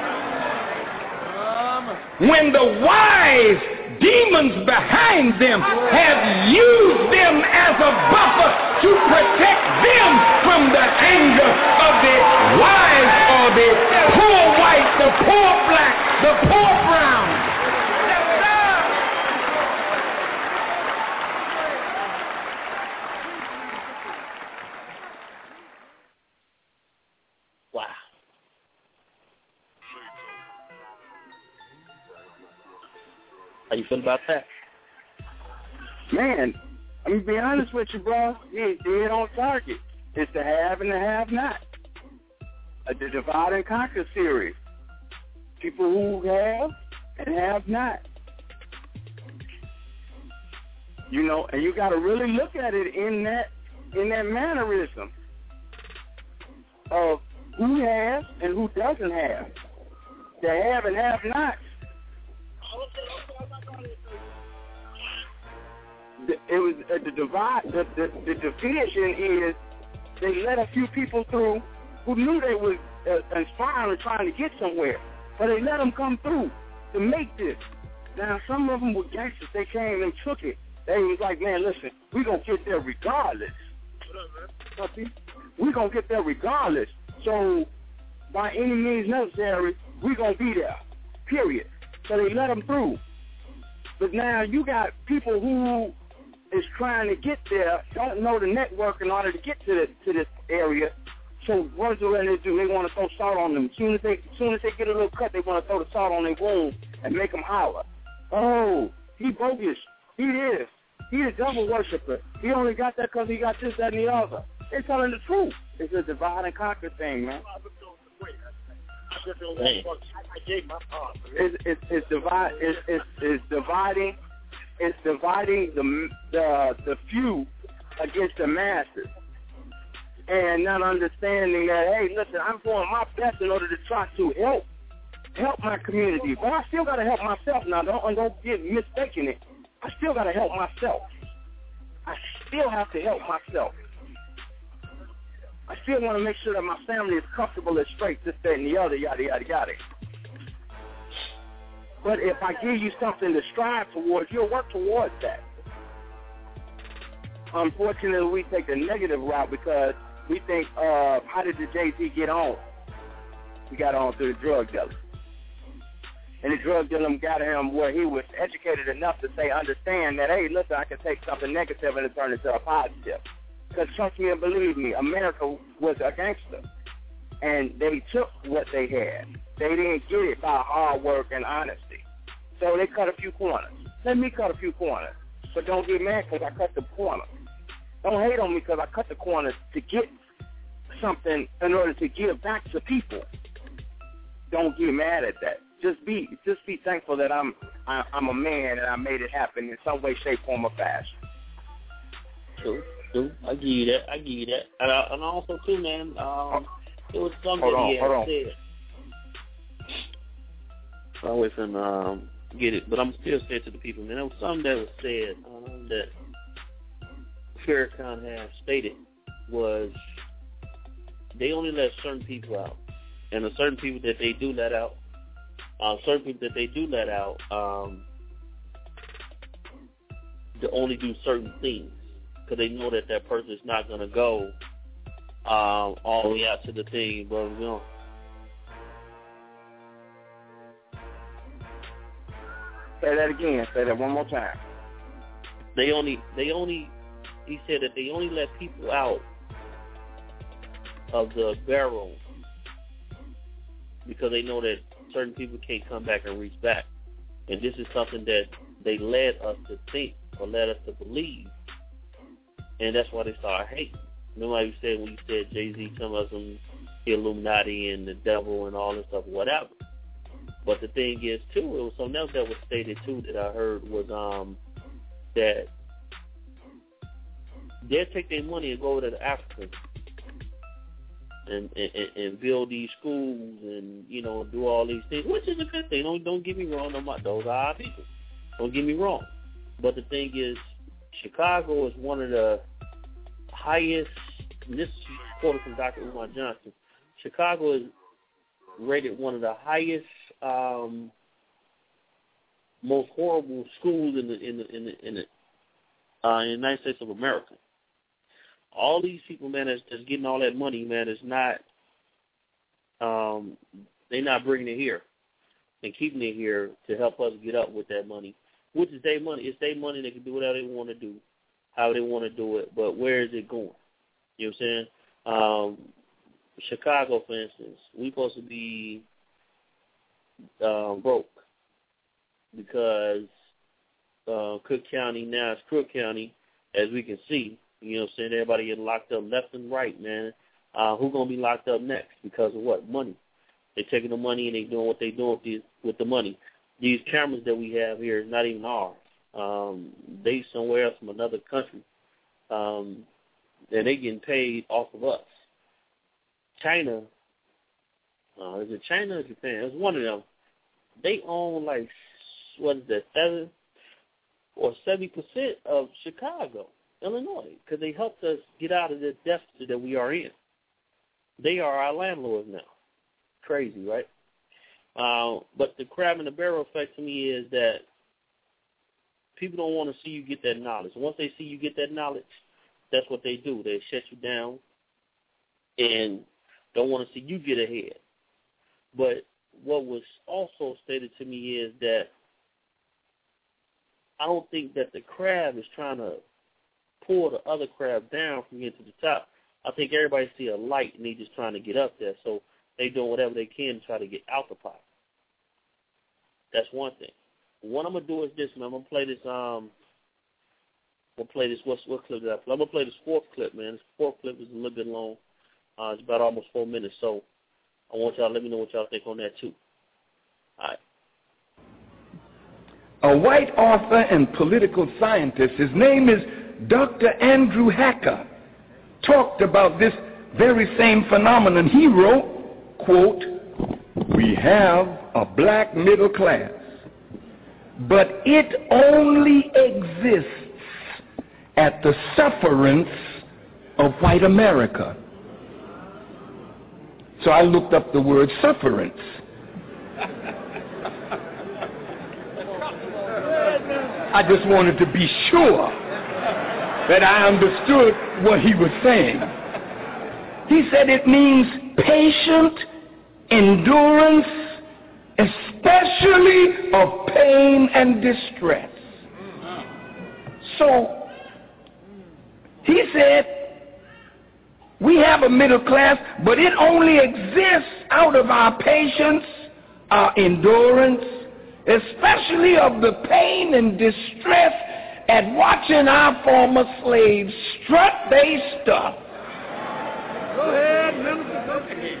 when the wise demons behind them have used them as a buffer to protect them from the anger of the wise or the poor white, the poor black, the poor brown. Wow. How you feel about that? Man, I'm gonna be honest with you, bro. You ain't dead on target. It's the have and the have-not. Uh, the divide and conquer series. People who have and have not. You know, and you got to really look at it in that in that mannerism of who has and who doesn't have. The have and have not. The, it was uh, the divide. The, the, the division is they let a few people through who knew they was uh, inspiring and trying to get somewhere, but they let them come through to make this. Now, some of them were gangsters. They came and took it. They was like, man, listen, we're going to get there regardless. What up, man? We're going to get there regardless. So, by any means necessary, we're going to be there, period. So they let them through. But now you got people who is trying to get there, don't know the network in order to get to the, to this area. So what do they do? They want to throw salt on them. As soon as they, as soon as they get a little cut, they want to throw the salt on their wound and make them holler. Oh, he bogus. He is. He a devil worshiper. He only got that because he got this, that, and the other. They're telling the truth. It's a divide and conquer thing, man. It's, it's, it's, divide, it's, it's, it's dividing. It's dividing the the the few against the masses, and not understanding that, hey, listen, I'm doing my best in order to try to help help my community, but I still got to help myself now. Don't don't get mistaken it. I still got to help myself. I still have to help myself. I still want to make sure that my family is comfortable and straight, this, that, and the other, yada, yada, yada. But if I give you something to strive towards, you'll work towards that. Unfortunately, we take the negative route because we think, uh, how did the Jay-Z get on? He got on through the drug dealer. And the drug dealer got him where he was educated enough to say, understand that, hey, listen, I can take something negative and turn it into a positive. Because trust me and believe me, America was a gangster. And they took what they had. They didn't get it by hard work and honesty. So they cut a few corners. Let me cut a few corners. But don't get mad because I cut the corner. Don't hate on me because I cut the corners to get something in order to give back to people. Don't get mad at that. Just be just be thankful that I'm I, I'm a man and I made it happen in some way, shape, form, or fashion. True, true. I give you that. I give you that. And, uh, and also, too, man, um, it was something hold on, he had hold on. said. I always can um, get it, but I'm still saying to the people, man, there was something that was said um, that Farrakhan had stated was they only let certain people out. And the certain people that they do let out, uh, certain people that they do let out, um, to only do certain things because they know that that person is not going to go um, all the way out to the thing, but you know. Say that again. Say that one more time. They only, they only, he said that they only let people out of the barrel because they know that certain people can't come back and reach back. And this is something that they led us to think or led us to believe. And that's why they started hating. Remember you said when you said Jay-Z some of them the Illuminati and the devil and all this stuff, whatever. But the thing is, too, it was something else that was stated, too, that I heard was um that they'll take their money and go over to Africa and, and and build these schools and, you know, do all these things, which is a good thing. Don't, don't get me wrong. Those are our people. Don't get me wrong. But the thing is, Chicago is one of the highest, and this is quoted from Doctor Umar Johnson, Chicago is rated one of the highest, um, most horrible schools in the in the in the in the, uh, in the United States of America. All these people, man, that's, that's getting all that money, man, is not, um, they're not bringing it here and keeping it here to help us get up with that money, which is their money. It's their money. They can do whatever they want to do, how they want to do it, but where is it going? You know what I'm saying? Um, Chicago, for instance, we supposed to be uh, broke because uh, Cook County now is Cook County, as we can see. You know what I'm saying? Everybody getting locked up left and right, man. Uh, who's going to be locked up next? Because of what? Money. They're taking the money and they're doing what they're doing with, these, with the money. These cameras that we have here is not even ours. Um, they somewhere else from another country. Um, and they getting paid off of us. China, uh, is it China or Japan? It's one of them. They own like, what is that, seven or seventy percent of Chicago, Illinois, because they helped us get out of the deficit that we are in. They are our landlords now. Crazy, right? Uh, but the crab in the barrel effect to me is that people don't want to see you get that knowledge. Once they see you get that knowledge, that's what they do. They shut you down and don't want to see you get ahead. But what was also stated to me is that I don't think that the crab is trying to pull the other crab down from getting to the top. I think everybody see a light and they just trying to get up there, so they doing whatever they can to try to get out the pot. That's one thing. What I'm gonna do is this, man. I'm gonna play this. Um, we'll play this. What what clip did I play? I'm gonna play this fourth clip, man. This fourth clip is a little bit long. Uh, it's about almost four minutes, so I want y'all to let me know what y'all think on that too. All right. A white author and political scientist, his name is Doctor Andrew Hacker, talked about this very same phenomenon. He wrote, quote, "We have a black middle class, but it only exists at the sufferance of white America. So I looked up the word sufferance. I just wanted to be sure that I understood what he was saying. He said it means patient endurance, especially of pain and distress. So he said, we have a middle class, but it only exists out of our patience, our endurance, especially of the pain and distress at watching our former slaves strut they stuff. Go ahead, Minister.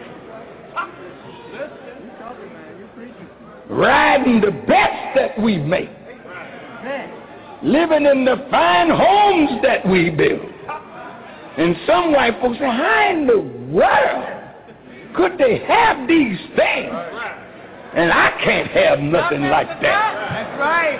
Riding the best that we make. Living in the fine homes that we build. And some white folks say, how in the world could they have these things? And I can't have nothing like that. That's right.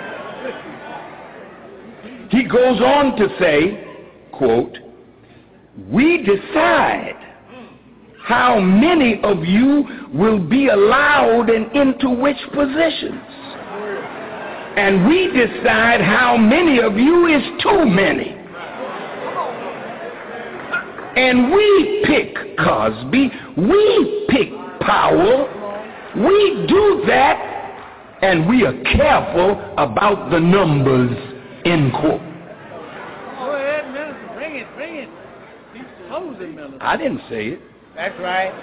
He goes on to say, quote, we decide how many of you will be allowed and into which positions. And we decide how many of you is too many. And we pick Cosby, we pick Powell, we do that, and we are careful about the numbers, end quote. Go ahead, Minister, bring it, bring it. He's chosen, Minister. I didn't say it. That's right.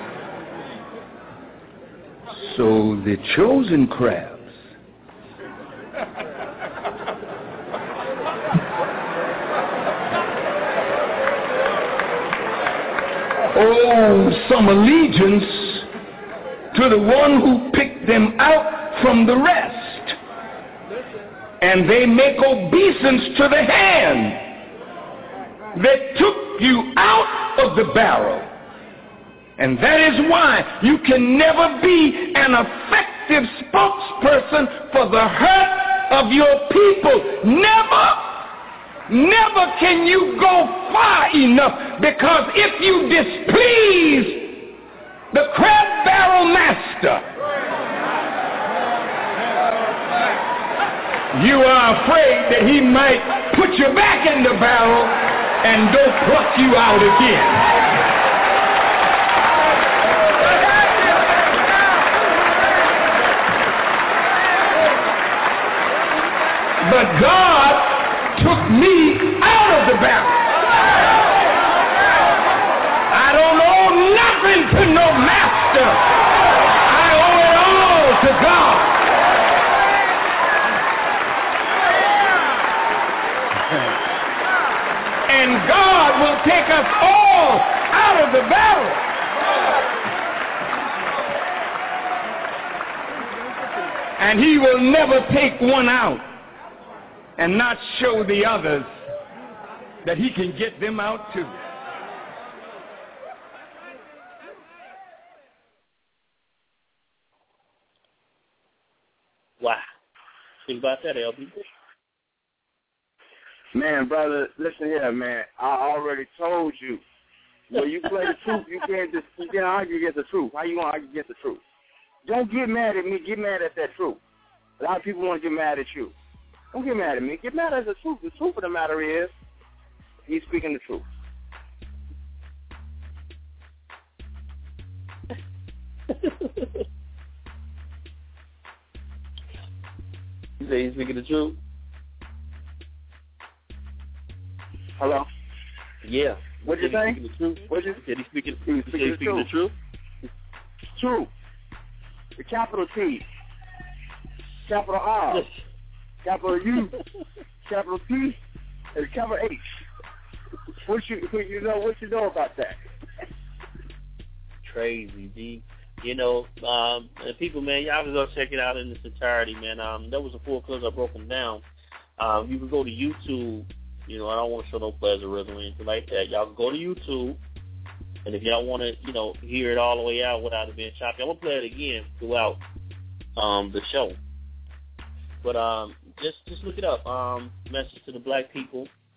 So the chosen crabs owe some allegiance to the one who picked them out from the rest. And they make obeisance to the hand that took you out of the barrel. And that is why you can never be an effective spokesperson for the hurt of your people. Never, never can you go far enough, because if you displease the crab barrel master, you are afraid that he might put you back in the barrel and go pluck you out again. But God took me out of the barrel. I don't owe nothing to no master. I owe it all to God. And God will take us all out of the barrel. And he will never take one out and not show the others that he can get them out too. Wow. Think about that, L B. Man, brother, listen here, man. I already told you. When you play the truth, you can't just you can't argue against the truth. How you gonna argue against the truth? Don't get mad at me. Get mad at that truth. A lot of people want to get mad at you. Don't get mad at me. Get mad at the truth. The truth of the matter is, he's speaking the truth. You say he's speaking the truth? Hello? Yeah. What you saying? The truth? What you said? He's speaking, he he speaking, he's speaking the truth? True. The capital T. Capital R. Capital U. Capital T. And capital H. What you you know what you know about that? Crazy, D. You know, um, and people, man, y'all can go check it out in its entirety, man. Um, that was the four clips I broke them down. Um, you can go to YouTube. You know, I don't want to show no plagiarism or anything like that. Y'all can go to YouTube, and if y'all want to, you know, hear it all the way out without it being choppy, I'm gonna play it again throughout um, the show. But um, just just look it up. Um, message to the black people.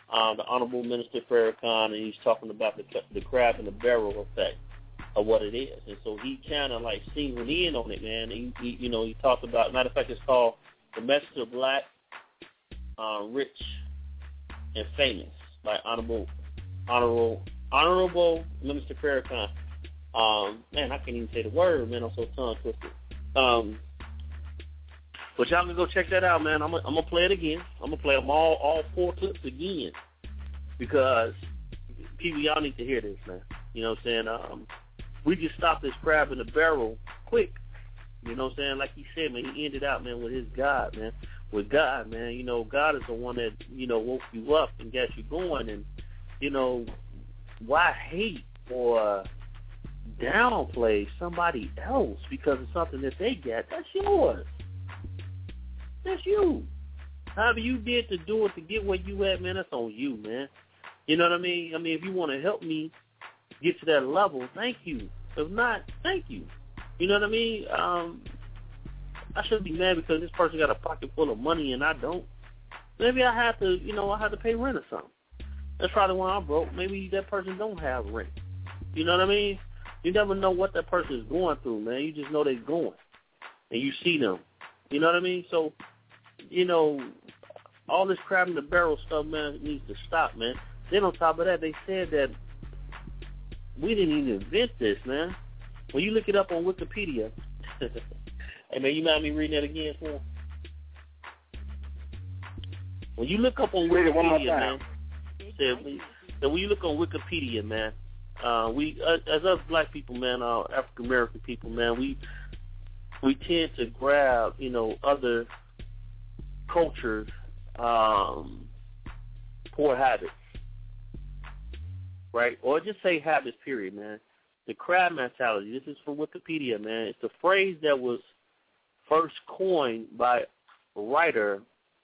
um, the Honorable Minister Farrakhan, and he's talking about the the crab in the barrel effect of what it is. And so he kind of like singled in on it, man. He, he, you know, he talked about, matter of fact, it's called The Message of Black, uh, Rich, and Famous by Honorable, Honorable, Honorable Minister Farrakhan. Um, man, I can't even say the word, man. I'm so tongue twisted. Um, but y'all can go check that out, man. I'm gonna, I'm gonna play it again. I'm gonna play them all, all four clips again because people, y'all need to hear this, man. You know what I'm saying? Um, we just stopped this crab in the barrel quick. You know what I'm saying? Like he said, man, he ended out, man, with his God, man. With God, man. You know, God is the one that, you know, woke you up and got you going. And, you know, why hate or downplay somebody else because of something that they got? That's yours. That's you. However you did to do it to get where you at, man, that's on you, man. You know what I mean? I mean, if you want to help me get to that level, thank you. If not, thank you. You know what I mean? Um, I shouldn't be mad because this person got a pocket full of money and I don't. Maybe I have to, you know, I have to pay rent or something. That's probably why I'm broke. Maybe that person don't have rent. You know what I mean? You never know what that person is going through, man. You just know they're going. And you see them. You know what I mean? So, you know, all this crab in the barrel stuff, man, needs to stop, man. Then on top of that, they said that we didn't even invent this, man. When you look it up on Wikipedia, hey, man, you mind me reading that again for him? When you look up on Wikipedia, man, said, that when you look on Wikipedia, man, uh, we, uh, as us black people, man, uh, African American people, man, we we tend to grab, you know, other cultures' um, poor habits, right? Or just say habits, period, man. The crab mentality, this is from Wikipedia, man. It's a phrase that was first coined by writer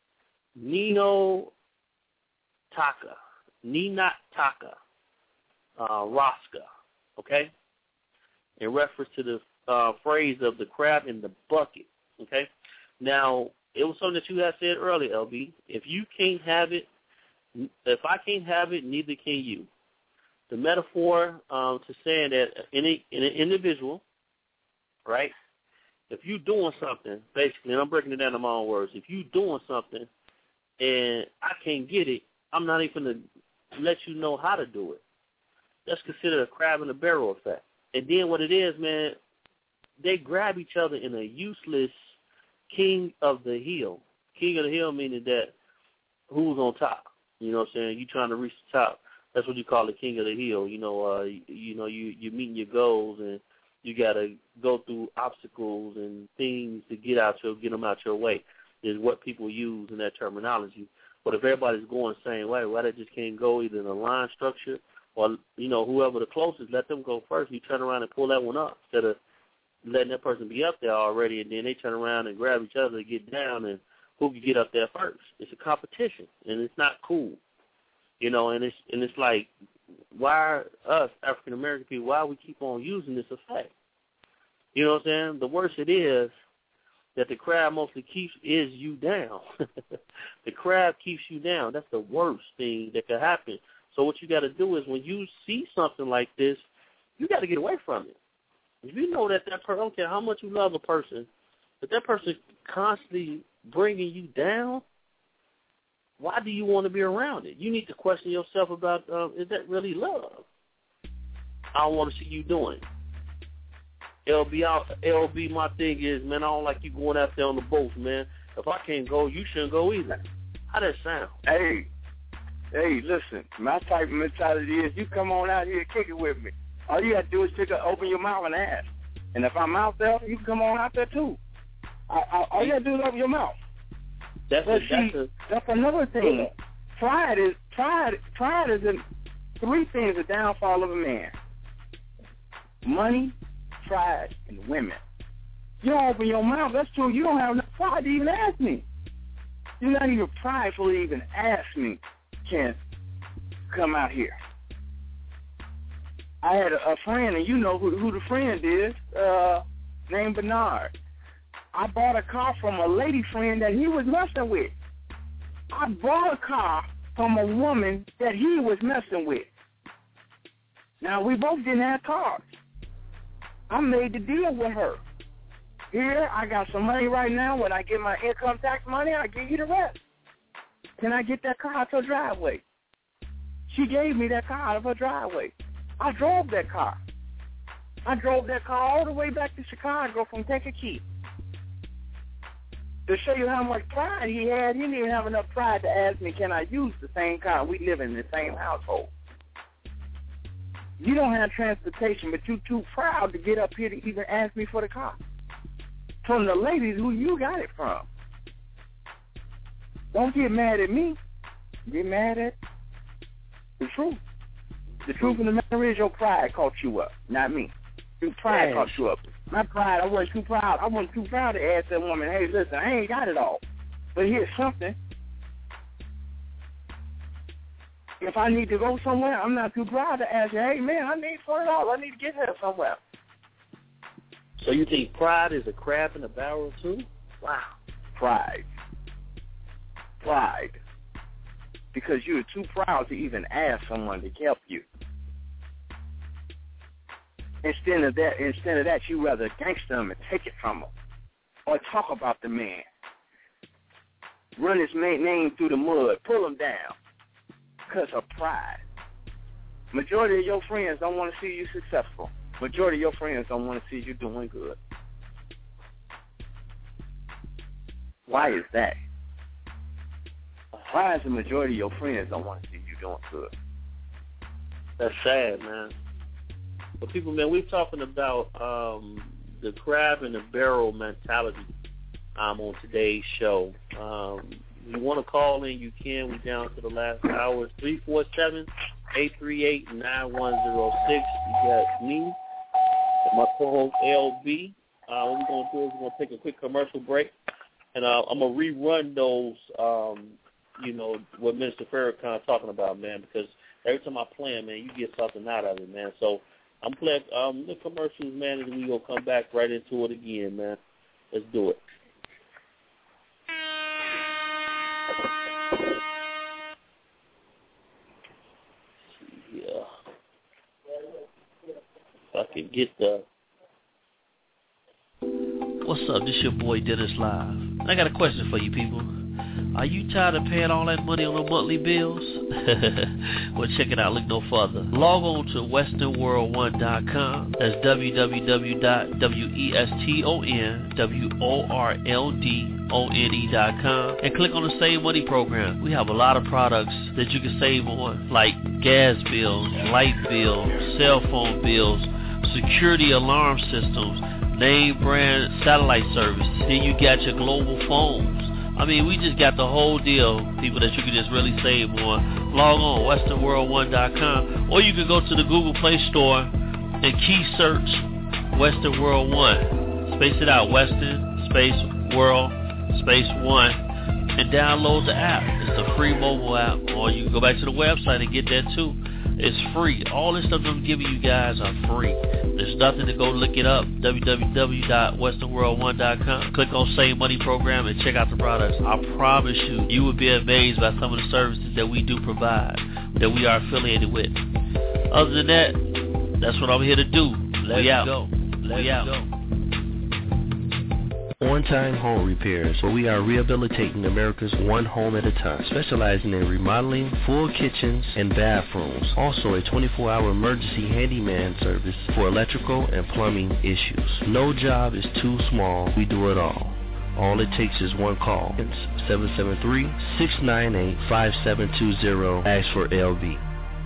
Nino Taka, Nina Taka, uh, Rosca, okay? In reference to the uh, phrase of the crab in the bucket, okay? Now, it was something that you had said earlier, L B. If you can't have it, if I can't have it, neither can you. The metaphor um, to saying that in, a, in an individual, right, if you're doing something, basically, and I'm breaking it down in my own words, if you're doing something and I can't get it, I'm not even going to let you know how to do it. That's considered a crab in the barrel effect. And then what it is, man, they grab each other in a useless king of the hill. King of the hill meaning that who's on top. You know what I'm saying? You trying to reach the top. That's what you call the king of the hill. You know, uh, you, you know, you you're meeting your goals, and you got to go through obstacles and things to get out your get them out your way. Is what people use in that terminology. But if everybody's going the same way, why they just can't go either in a line structure or, you know, whoever the closest, let them go first. You turn around and pull that one up instead of letting that person be up there already, and then they turn around and grab each other to get down, and who can get up there first. It's a competition, and it's not cool. You know, and it's and it's like, why us, African American people, why we keep on using this effect? You know what I'm saying? The worse it is that the crab mostly keeps is you down. The crab keeps you down. That's the worst thing that could happen. So what you got to do is when you see something like this, you got to get away from it. If you know that that person, I don't care how much you love a person, if that person is constantly bringing you down, why do you want to be around it? You need to question yourself about, um, is that really love? I don't want to see you doing it. L B, L B, my thing is, man, I don't like you going out there on the boats, man. If I can't go, you shouldn't go either. How that sound? Hey, hey, listen, my type of mentality is you come on out here and kick it with me. All you got to do is pick up, open your mouth and ask. And if I'm out there, you can come on out there too. I, I, all you got to do is open your mouth. That's, but a, see, that's, a, that's another thing. Pride is pride. Pride is in three things: the downfall of a man: money, pride, and women. You don't open your mouth. That's true. You don't have enough pride to even ask me. You're not even prideful to even ask me. Can come out here. I had a, a friend, and you know who, who the friend is, uh, named Bernard. I bought a car from a lady friend that he was messing with. I bought a car from a woman that he was messing with. Now, we both didn't have cars. I made the deal with her. Here, I got some money right now. When I get my income tax money, I give you the rest. Can I get that car out of her driveway? She gave me that car out of her driveway. I drove that car. I drove that car all the way back to Chicago from Kankakee. To show you how much pride he had, he didn't even have enough pride to ask me, can I use the same car? We live in the same household. You don't have transportation, but you're too proud to get up here to even ask me for the car. From the ladies who you got it from. Don't get mad at me. Get mad at the truth. The truth of the matter is your pride caught you up, not me. Your pride yes. caught you up. My pride, I wasn't too proud. I wasn't too proud to ask that woman, hey, listen, I ain't got it all. But here's something. If I need to go somewhere, I'm not too proud to ask you, hey, man, I need twenty dollars. I need to get here somewhere. So you think pride is a crab in a barrel, too? Wow. Pride. Pride. Because you're too proud to even ask someone to help you. Instead of that, instead of that, you rather gangster them and take it from them, or talk about the man, run his name through the mud, pull him down, because of pride. Majority of your friends don't want to see you successful. Majority of your friends don't want to see you doing good. Why is that? Why is the majority of your friends don't want to see you doing good? That's sad, man. But people, man, we're talking about um, the crab in the barrel mentality um, on today's show. Um, you want to call in, you can. We're down to the last hour. three four seven, eight three eight, nine one zero six. You got me and my co-host L B. Uh, what we're going to do is we're going to take a quick commercial break. And uh, I'm going to rerun those, um, you know, what Minister Farrakhan talking about, man, because every time I play them, man, you get something out of it, man. So I'm playing um, the commercials, man, and we're going to come back right into it again, man. Let's do it. Yeah. If I can get the... What's up? This your boy Dennis Live. I got a question for you people. Are you tired of paying all that money on the monthly bills? Well, check it out. Look no further. Log on to western world one dot com. That's w w w dot weston world dot com. And click on the Save Money program. We have a lot of products that you can save on, like gas bills, light bills, cell phone bills, security alarm systems, name brand satellite service. Then you got your global phones. I mean, we just got the whole deal, people, that you can just really save on. Log on, western world one dot com, or you can go to the Google Play Store and key search Western World one. Space it out, Western, space, World, space one, and download the app. It's a free mobile app, or you can go back to the website and get that too. It's free. All this stuff I'm giving you guys are free. There's nothing to go look it up. w w w dot western world one dot com. Click on Save Money Program and check out the products. I promise you, you will be amazed by some of the services that we do provide, that we are affiliated with. Other than that, that's what I'm here to do. Let me out. Go. Let me out. Go. On-Time Home Repairs, where we are rehabilitating America's one home at a time, specializing in remodeling, full kitchens, and bathrooms. Also a twenty-four hour emergency handyman service for electrical and plumbing issues. No job is too small. We do it all. All it takes is one call. It's seven seven three, six nine eight, five seven two zero. Ask for L B.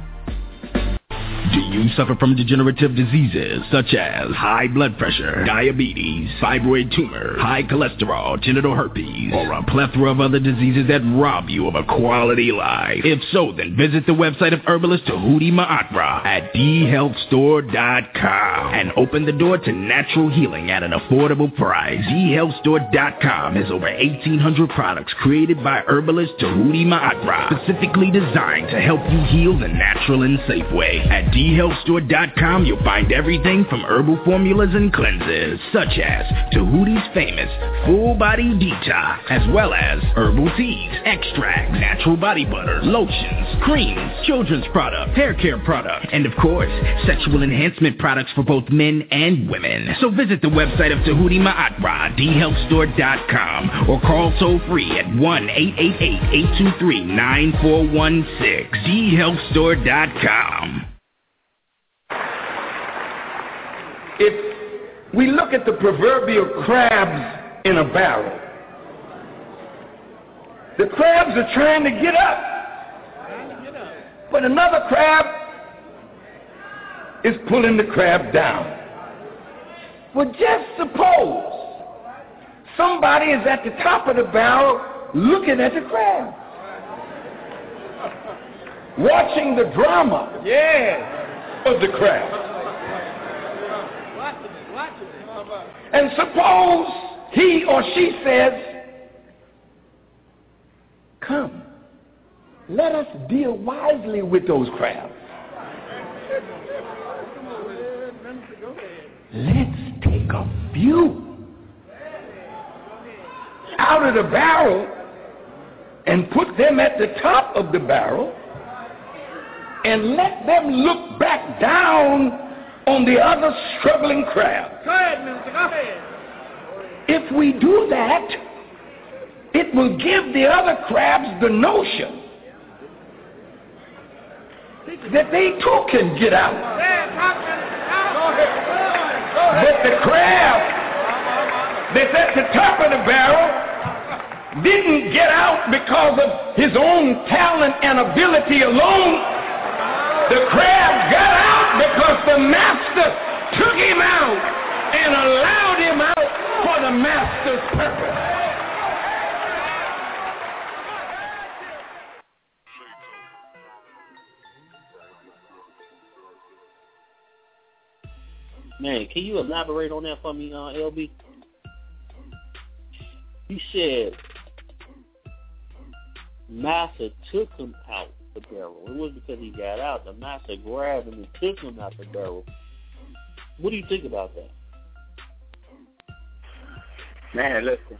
Do you suffer from degenerative diseases such as high blood pressure, diabetes, fibroid tumor, high cholesterol, genital herpes, or a plethora of other diseases that rob you of a quality life? If so, then visit the website of herbalist Tahuti Ma'atra at d health store dot com and open the door to natural healing at an affordable price. d health store dot com has over eighteen hundred products created by herbalist Tahuti Ma'atra, specifically designed to help you heal the natural and safe way. At D d health store dot com, you'll find everything from herbal formulas and cleansers, such as Tahuti's famous Full Body Detox, as well as herbal teas, extracts, natural body butter, lotions, creams, children's products, hair care products, and of course, sexual enhancement products for both men and women. So visit the website of Tahuti Ma'atra, d health store dot com, or call toll free at one eight eight eight, eight two three, nine four one six, d health store dot com. If we look at the proverbial crabs in a barrel, the crabs are trying to get up, but another crab is pulling the crab down. Well, just suppose somebody is at the top of the barrel looking at the crab, watching the drama yeah. of the crab. And suppose he or she says, come, let us deal wisely with those crabs. Let's take a few out of the barrel and put them at the top of the barrel and let them look back down on the other struggling crab. Go ahead, Mister Go ahead. If we do that, it will give the other crabs the notion that they too can get out. But the crab that's at the top of the barrel didn't get out because of his own talent and ability alone. The crab got out because the master took him out and allowed him out for the master's purpose. Man, can you elaborate on that for me, uh, L B? You said master took him out the barrel. It wasn't because he got out. The master grabbed him and took him out the barrel. What do you think about that? Man, listen.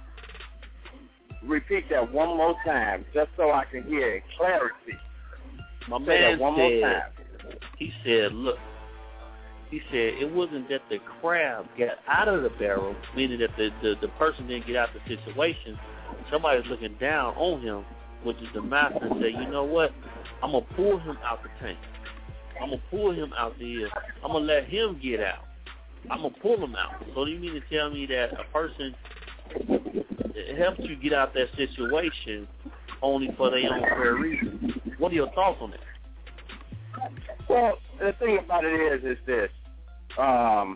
Repeat that one more time, just so I can hear it clarity. My Say man that one said, more time. He said, look, he said it wasn't that the crab got out of the barrel, meaning that the, the, the person didn't get out the situation. Somebody's looking down on him, which is the master, and say, you know what? I'm going to pull him out the tank. I'm going to pull him out the air. I'm going to let him get out. I'm going to pull him out. So do you mean to tell me that a person helped you get out that situation only for their own fair reason? What are your thoughts on that? Well, the thing about it is, is this. Um,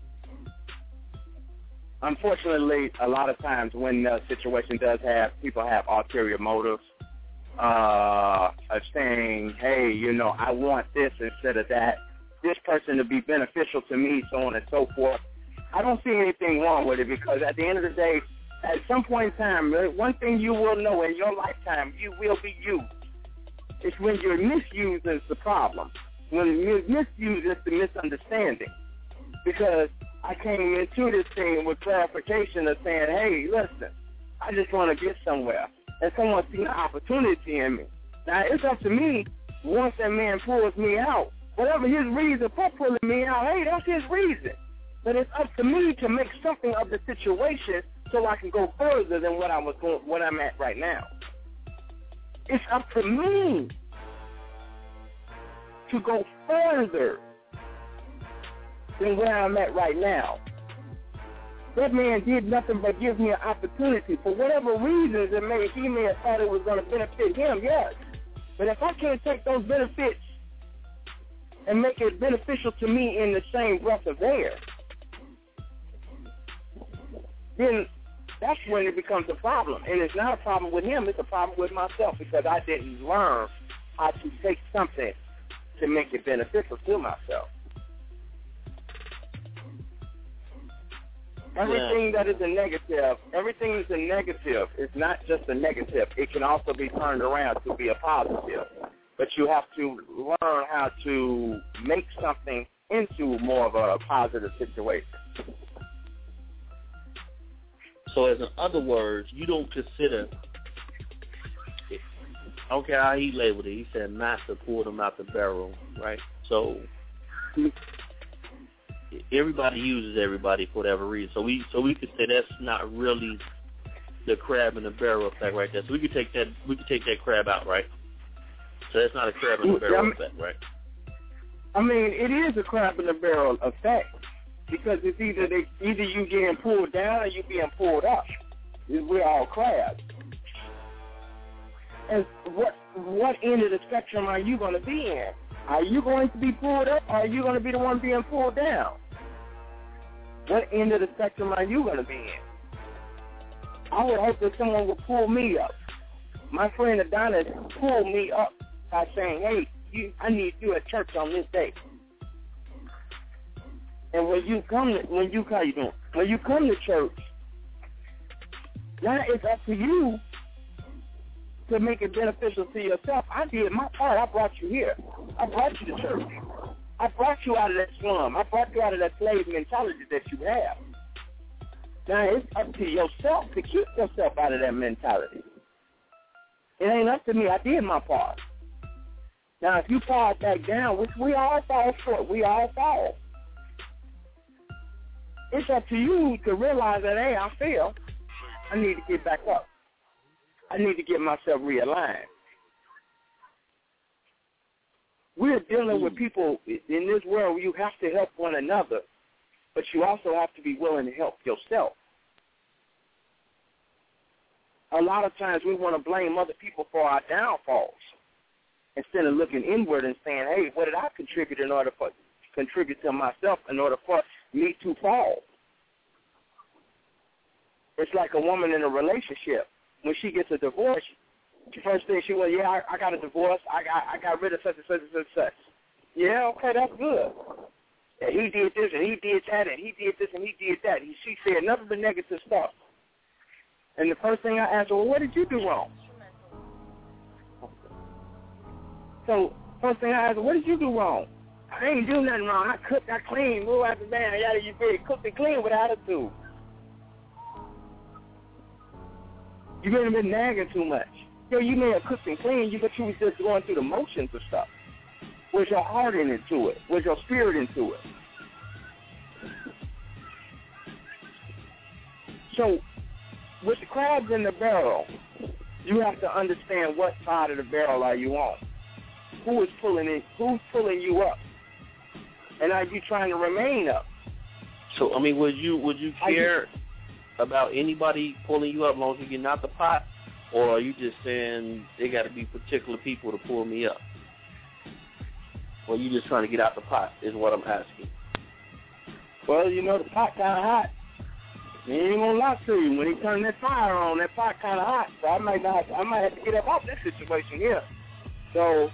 unfortunately, a lot of times when the situation does have, people have ulterior motives uh, of saying, hey, you know, I want this instead of that, this person to be beneficial to me, so on and so forth. I don't see anything wrong with it because at the end of the day, at some point in time, one thing you will know in your lifetime, you will be used. It's when you're misused is the problem. When you're misused is the misunderstanding. Because I came into this thing with clarification of saying, hey, listen, I just want to get somewhere. And someone seen an opportunity in me. Now, it's up to me, once that man pulls me out, whatever his reason for pulling me out, hey, that's his reason. But it's up to me to make something of the situation so I can go further than what I was going, what I'm at right now. It's up to me to go further than where I'm at right now. That man did nothing but give me an opportunity. For whatever reasons it may, he may have thought it was going to benefit him, yes. But if I can't take those benefits and make it beneficial to me in the same breath of air, then that's when it becomes a problem. And it's not a problem with him, it's a problem with myself because I didn't learn how to take something to make it beneficial to myself. Everything that is a negative, everything is a negative. It's not just a negative. It can also be turned around to be a positive. but you have to learn how to make something into more of a positive situation. So, as in other words, you don't consider, I don't care how he labeled it, he said master pulled him out the barrel, right? So, everybody uses everybody for whatever reason. So we so we could say that's not really the crab in the barrel effect right there. So we could take that we could take that crab out, right? So that's not a crab in the barrel I mean, effect, right? I mean, it is a crab in the barrel effect because it's either they, either you getting pulled down or you being pulled up. We're all crabs. And what what end of the spectrum are you going to be in? Are you going to be pulled up or are you going to be the one being pulled down? What end of the spectrum are you going to be in? I would hope that someone would pull me up. My friend Adonis pulled me up by saying, hey, you, I need you at church on this day. And when you come to, when you, how you doing? When you come to church, now it's up to you to make it beneficial to yourself. I did my part. I brought you here. I brought you to church. I brought you out of that slum. I brought you out of that slave mentality that you have. Now it's up to yourself to keep yourself out of that mentality. It ain't up to me. I did my part. Now, if you fall back down, which we all fall short, we all fall. It's up to you to realize that, hey, I failed. I need to get back up. I need to get myself realigned. We're dealing with people in this world where you have to help one another, but you also have to be willing to help yourself. A lot of times we want to blame other people for our downfalls instead of looking inward and saying, hey, what did I contribute in order for contribute to myself in order for me to fall? It's like a woman in a relationship. When she gets a divorce, the first thing she went, yeah, I, I got a divorce. I got I got rid of such and such and such and such. Yeah, okay, that's good. And he did this and he did that and he did this and he did that. He, she said nothing but negative stuff. And the first thing I asked her, well, what did you do wrong? So first thing I asked her, what did you do wrong? I ain't do nothing wrong. I cooked, I cleaned, move after man, yada, you did cooked and clean with attitude. You may have been nagging too much. Yo, you may have cooked and cleaned, you, but you was just going through the motions of stuff. Was your heart into it? Was your spirit into it? So, with the crabs in the barrel, you have to understand what side of the barrel are you on. Who is pulling it? Who's pulling you up? And are you trying to remain up? So, I mean, would you would you care about anybody pulling you up as long as you're getting out the pot? Or are you just saying they got to be particular people to pull me up? Or are you just trying to get out the pot is what I'm asking. Well, you know, the pot kind of hot. He ain't going to lie to you. When he turned that fire on, that pot kind of hot. So I might not, I might have to get up off this situation here. So,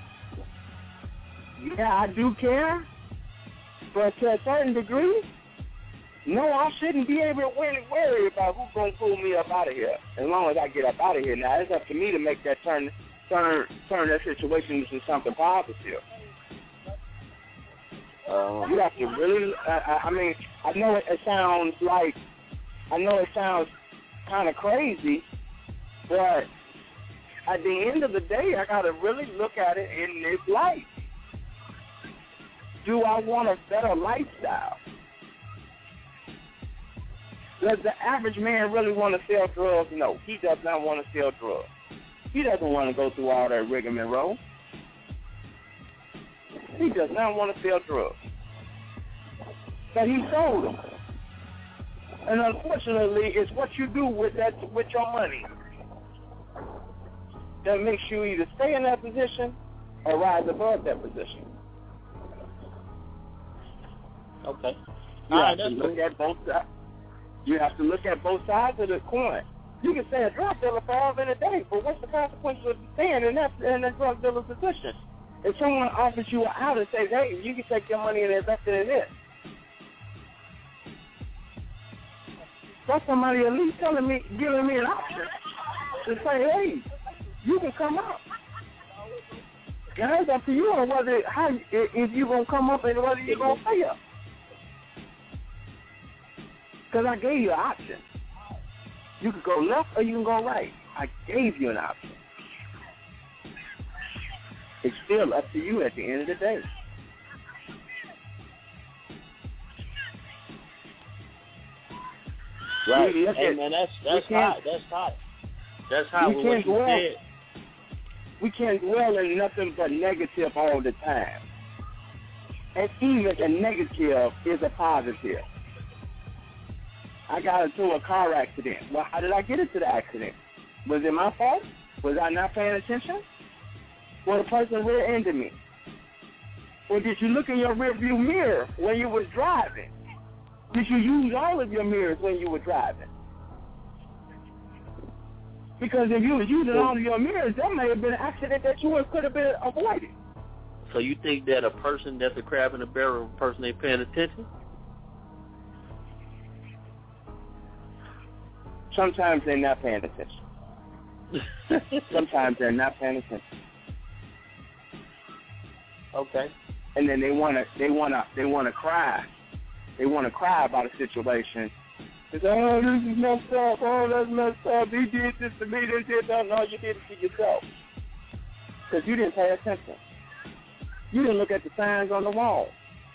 yeah, I do care. But to a certain degree, no, I shouldn't be able to really worry about who's going to pull me up out of here as long as I get up out of here. Now, it's up to me to make that turn turn, turn that situation into something positive. Uh, you have to really, I, I mean, I know it, it sounds like, I know it sounds kind of crazy, but at the end of the day, I got to really look at it in this light. Do I want a better lifestyle? Does the average man really want to sell drugs? No, he does not want to sell drugs. He doesn't want to go through all that rigmarole. He does not want to sell drugs. But he sold them. And unfortunately, it's what you do with that with your money that makes you either stay in that position or rise above that position. Okay. You have to look at both sides. You have to look at both sides of the coin. You can say a drug dealer falls in a day, but what's the consequences of staying in that in that drug dealer position? If someone offers you out and says, hey, you can take your money and invest it in this, that's somebody at least telling me, giving me an option to say, hey, you can come out. Now it's up to you on whether how if you gonna come up and whether you're gonna stay up. Because I gave you an option. You can go left or you can go right. I gave you an option. It's still up to you at the end of the day. Right. We, hey, man, that's that's hot. That's hot. That's hot with what you dwell, said. We can't dwell in nothing but negative all the time. And even a negative is a positive. I got into a car accident. Well, how did I get into the accident? Was it my fault? Was I not paying attention? Well, the person rear-ended me. Or did you look in your rearview mirror when you was driving? Did you use all of your mirrors when you were driving? Because if you were using all of your mirrors, that may have been an accident that you could have been avoided. So you think that a person that's a crab in a barrel, a person ain't paying attention? Sometimes they're not paying attention. Sometimes they're not paying attention. Okay. And then they wanna, they wanna, they wanna cry. They wanna cry about a situation. They say, "Oh, this is messed up. Oh, that's messed up. He did this to me. This did that." No, you did it to yourself. Because you didn't pay attention. You didn't look at the signs on the wall.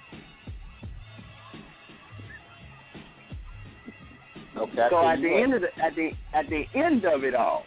Okay. So at the end of the at the at the end of it all,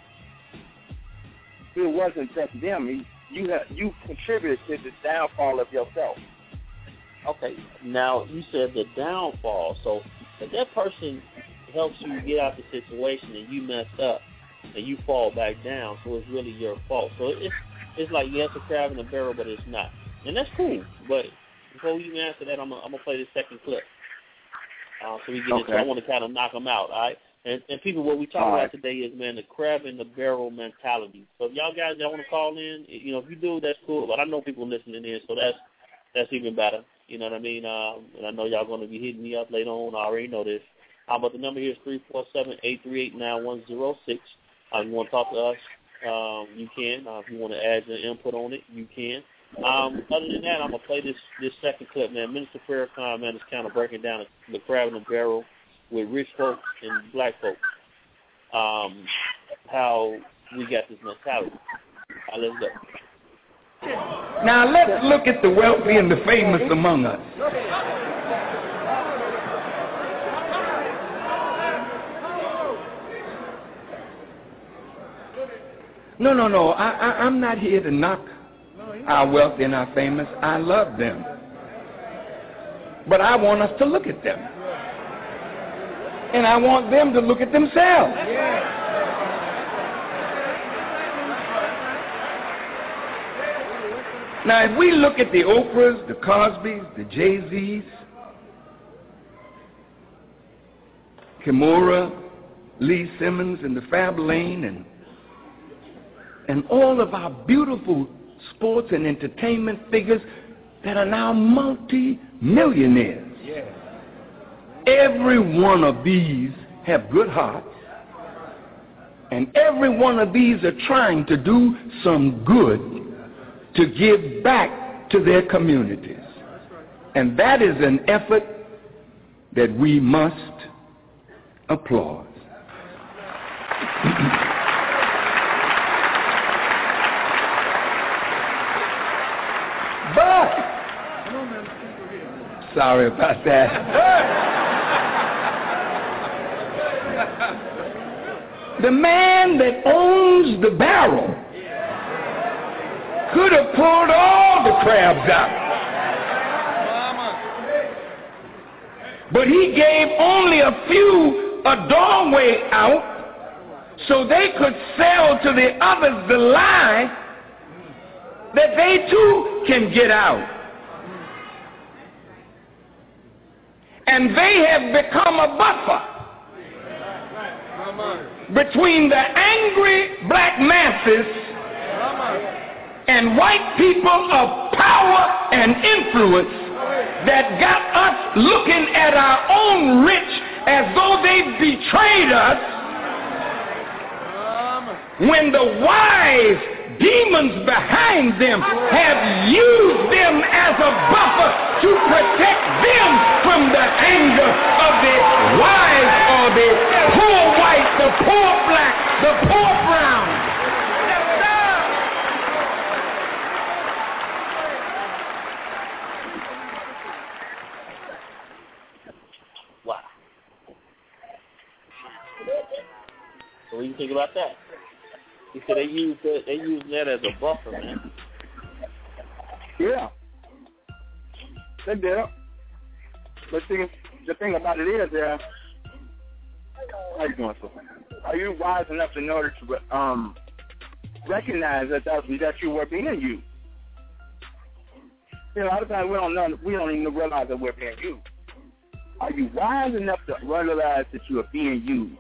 it wasn't just them. You have, you contributed to the downfall of yourself. Okay. Now you said the downfall. So if that person helps you get out the situation and you messed up and you fall back down, so it's really your fault. So it's it's like yes, a crab in a barrel, but it's not, and that's cool. But before we even answer that, I'm gonna, I'm gonna play the second clip. Uh, so we get okay. into, I want to kind of knock them out, all right? And, and people, what we talk all about right. today is, man, the crab in the barrel mentality. So if y'all guys that want to call in, you know, if you do, that's cool. But I know people listening in, so that's that's even better. You know what I mean? Um, and I know y'all going to be hitting me up later on. I already know this. Uh, but the number here is three four seven, eight three eight, nine one zero six. Uh, if you want to talk to us, um, you can. Uh, if you want to add your input on it, you can. Um, other than that, I'm going to play this, this second clip, man. Minister Farrakhan, man, is kind of breaking down the crab in the barrel with rich folks and black folks, um, how we got this mentality. All right, let's go. Now let's look at the wealthy and the famous among us. No, no, no. I, I, I'm not here to knock our wealthy and our famous. I love them. But I want us to look at them. And I want them to look at themselves. Now, if we look at the Oprahs, the Cosbys, the Jay-Z's, Kimura, Lee Simmons, and the Fab Lane, and and all of our beautiful sports and entertainment figures that are now multi-millionaires. Yeah. Every one of these have good hearts, and every one of these are trying to do some good to give back to their communities. And that is an effort that we must applaud. But, sorry about that. The man that owns the barrel could have pulled all the crabs out. But he gave only a few a doorway out so they could sell to the others the lie that they too can get out. And they have become a buffer between the angry black masses and white people of power and influence that got us looking at our own rich as though they betrayed us, when the wise demons behind them have used them as a buffer to protect them from the anger of the wise or the poor white, the poor black, the poor brown. Wow. So what do you think about that? He said they use that, they use that as a buffer, man. Yeah. They did. But see, the thing about it is, yeah. How you doing, sir? Are you wise enough in order to um recognize that that, that you were being used? You know, a lot of times we don't know, we don't even realize that we're being used. Are you wise enough to realize that you are being used?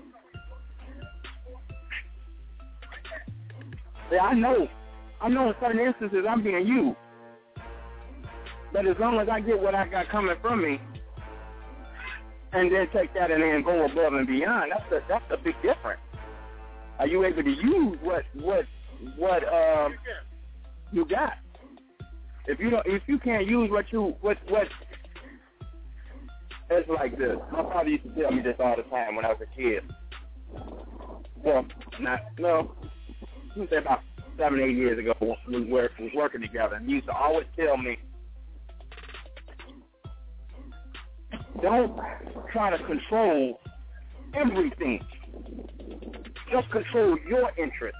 Yeah, I know. I know in certain instances I'm being used. But as long as I get what I got coming from me, and then take that and then go above and beyond, that's a, that's a big difference. Are you able to use what what what um you got? If you don't, if you can't use what you what what, it's like this. My father used to tell me this all the time when I was a kid. Well, not no. He was about seven, eight years ago we were, we was working together, and he used to always tell me, don't try to control everything. Just control your interest.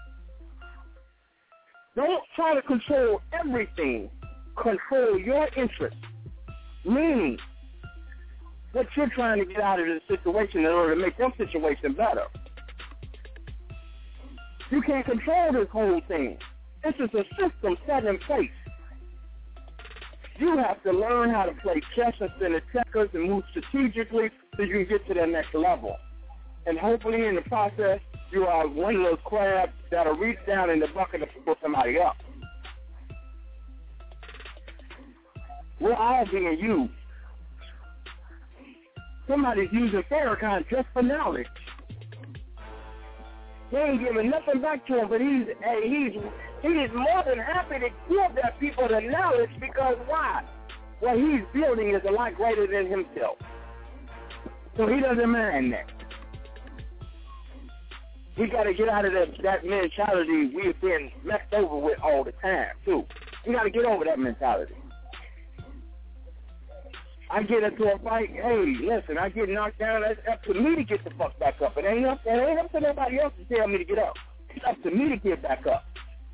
Don't try to control everything. Control your interest. Meaning, what you're trying to get out of the situation in order to make your situation better. You can't control this whole thing. This is a system set in place. You have to learn how to play chess instead of checkers and move strategically so you can get to that next level. And hopefully in the process, you are one of those crabs that'll reach down in the bucket to pull somebody up. We're all being used. Somebody's using Farrakhan just for knowledge. They ain't giving nothing back to him, but he's hey, he's he's more than happy to give that people the knowledge because why? What he's building is a lot greater than himself. So he doesn't mind that. We got to get out of that, that mentality we've been messed over with all the time, too. We got to get over that mentality. I get into a fight, hey, listen, I get knocked down, it's up to me to get the fuck back up. It ain't up, it ain't up to nobody else to tell me to get up. It's up to me to get back up.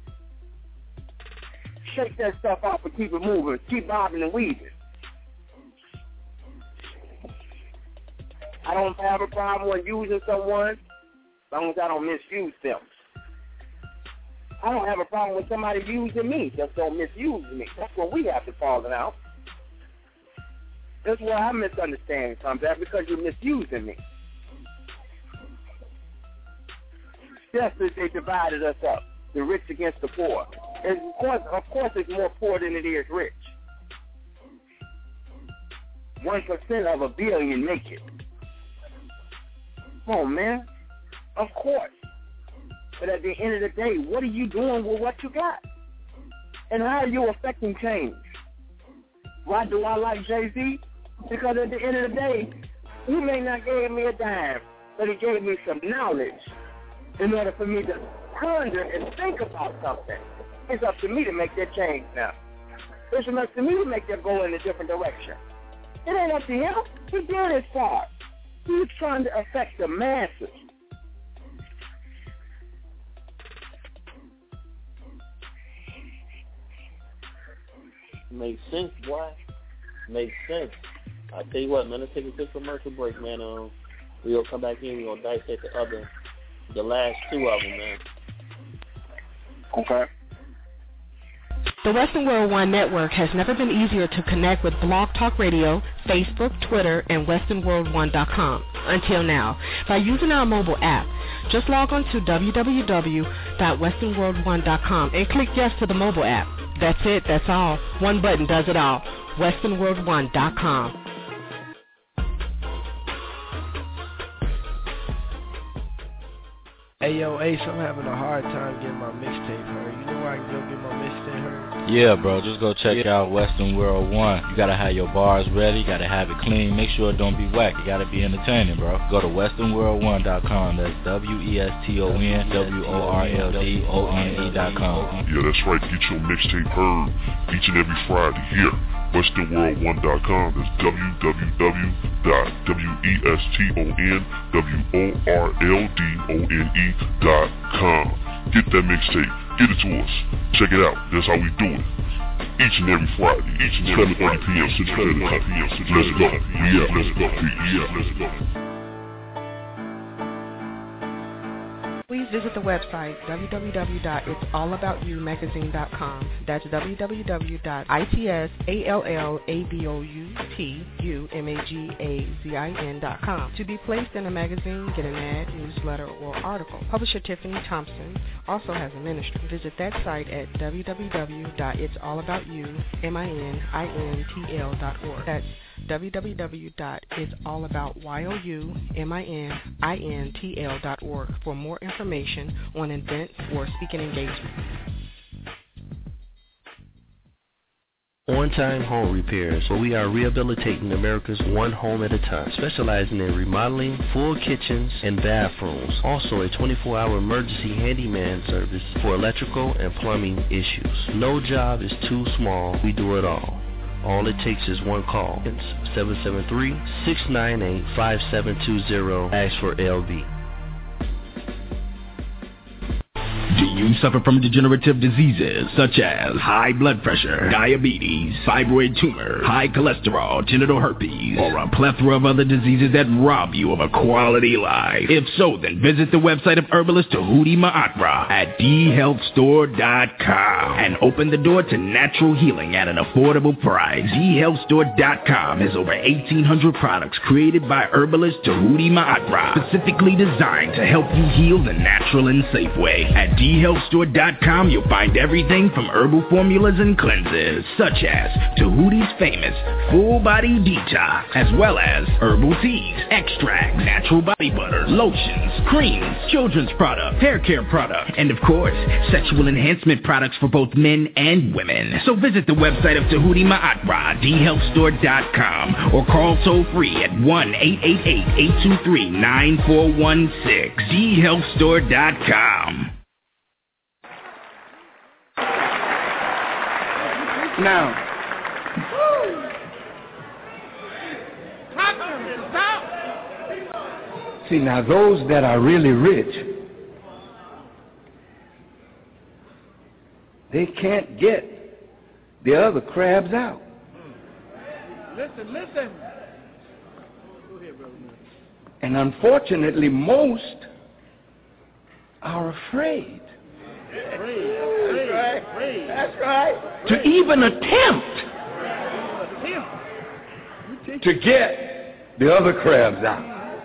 Shake that stuff off and keep it moving. Keep bobbing and weaving. I don't have a problem with using someone as long as I don't misuse them. I don't have a problem with somebody using me. Just don't misuse me. That's what we have to fall out. That's where our misunderstanding comes at, because you're misusing me. Just as they divided us up, the rich against the poor. And of course, of course it's more poor than it is rich. One percent of a billion make it. Come on, man. Of course. But at the end of the day, what are you doing with what you got? And how are you affecting change? Why do I like Jay-Z? Because at the end of the day, he may not give me a dime, but he gave me some knowledge in order for me to ponder and think about something. It's up to me to make that change now. It's up to me to make that go in a different direction. It ain't up to him. He did his part. He's trying to affect the masses. Makes sense, boy. Makes sense. I tell you what, man, let's take a quick commercial break, man. Um, we'll come back in. We're gonna dissect the other, the last two of them, man. Okay. The Western World One Network has never been easier to connect with Blog Talk Radio, Facebook, Twitter, and Western World One dot com until now by using our mobile app. Just log on to w w w dot western world one dot com and click yes to the mobile app. That's it. That's all. One button does it all. Western World One dot com. Hey, yo, Ace, I'm having a hard time getting my mixtape heard. You know where I can go get my mixtape heard? Yeah, bro, just go check yeah. out Western World One. You gotta have your bars ready, you gotta have it clean, make sure it don't be whack, you gotta be entertaining, bro. Go to western world one dot com, that's W E S T O N W O R L D O N E dot com. Yeah, that's right, get your mixtape heard each and every Friday here. western world one dot com, that's w w w dot w e s t o n w o r l d o n e dot com. Get that mixtape, get it to us, check it out, that's how we do it. Each and every Friday, each and every seven thirty p.m. Central Standard Time. Let's go, yeah, let's go, yeah, let's go. Please visit the website w w w dot its all about you magazine dot com. That's w w w dot its all about you dot com. To be placed in a magazine, get an ad, newsletter, or article. Publisher Tiffany Thompson also has a ministry. Visit that site at w w w dot its all about you magazine dot org. That's w w w dot its all about you magazine dot org for more information on events or speaking engagements. On-Time Home Repairs, where we are rehabilitating America's one home at a time, specializing in remodeling, full kitchens, and bathrooms. Also a twenty-four hour emergency handyman service for electrical and plumbing issues. No job is too small, we do it all. All it takes is one call. It's seven seven three, six nine eight, five seven two zero. Ask for L B. Do you suffer from degenerative diseases such as high blood pressure, diabetes, fibroid tumor, high cholesterol, genital herpes, or a plethora of other diseases that rob you of a quality life? If so, then visit the website of herbalist Tahuti Ma'atra at d health store dot com and open the door to natural healing at an affordable price. d health store dot com has over eighteen hundred products created by herbalist Tahuti Ma'atra, specifically designed to help you heal the natural and safe way. At d health store dot com, you'll find everything from herbal formulas and cleanses, such as Tahuti's famous Full Body Detox, as well as herbal teas, extracts, natural body butter, lotions, creams, children's products, hair care products, and of course, sexual enhancement products for both men and women. So visit the website of Tahuti Ma'atra, d health store dot com, or call toll free at one eight eight eight, eight two three, nine four one six, d health store dot com. Now, see, now those that are really rich, they can't get the other crabs out. Listen, listen. And unfortunately, most are afraid. That's right. That's right. To even attempt to get the other crabs out.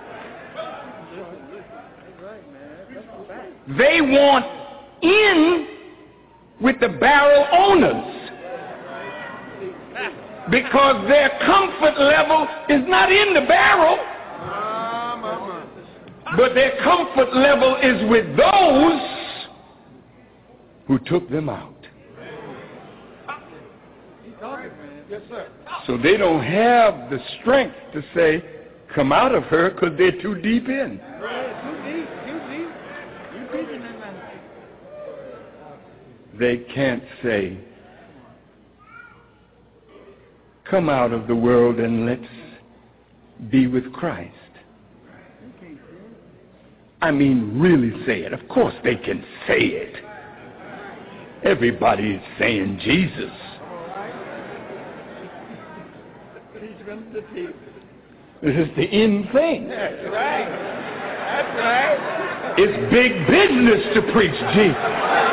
They want in with the barrel owners because their comfort level is not in the barrel, but their comfort level is with those who took them out. Yes, sir. So they don't have the strength to say, come out of her, because they're too deep in. Right, too deep, too deep. You deep in that. They can't say, come out of the world and let's be with Christ. I mean, really say it. Of course they can say it. Everybody is saying Jesus. This is the in thing. That's right. That's right. It's big business to preach Jesus.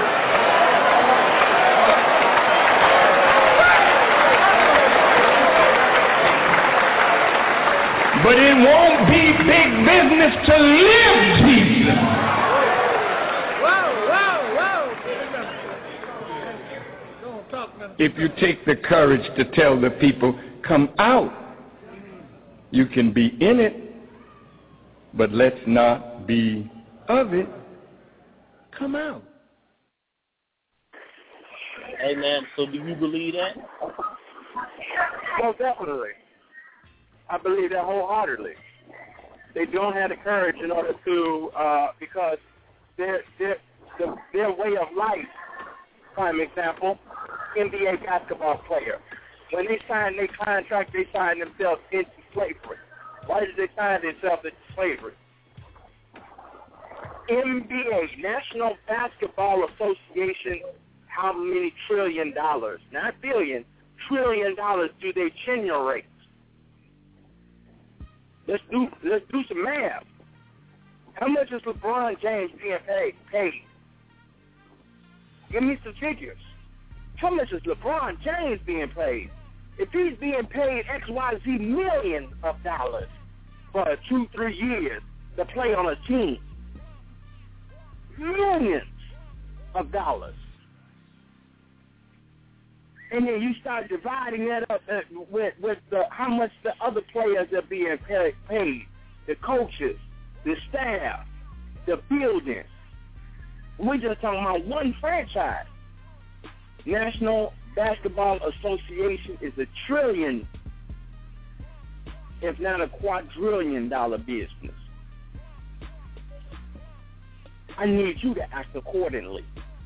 But it won't be big business to live Jesus. Whoa, whoa, whoa. If you take the courage to tell the people, come out, you can be in it, but let's not be of it. come out. Hey, man, so do you believe that? Well, definitely. I believe that wholeheartedly. They don't have the courage in order to, uh, because their, their, the, their way of life, prime example, N B A basketball player. When they sign their contract, they sign themselves into slavery. Why did they sign themselves into slavery? N B A, National Basketball Association, how many trillion dollars, not billion, trillion dollars do they generate? Let's do let's do some math. How much is LeBron James being paid? paid? Give me some figures. How much is LeBron James being paid? If he's being paid X Y Z millions of dollars for two, three years to play on a team, millions of dollars, and then you start dividing that up with, with the, how much the other players are being paid, paid, the coaches, the staff, the buildings. We're just talking about one franchise. National Basketball Association is a trillion, if not a quadrillion dollar business. I need you to act accordingly.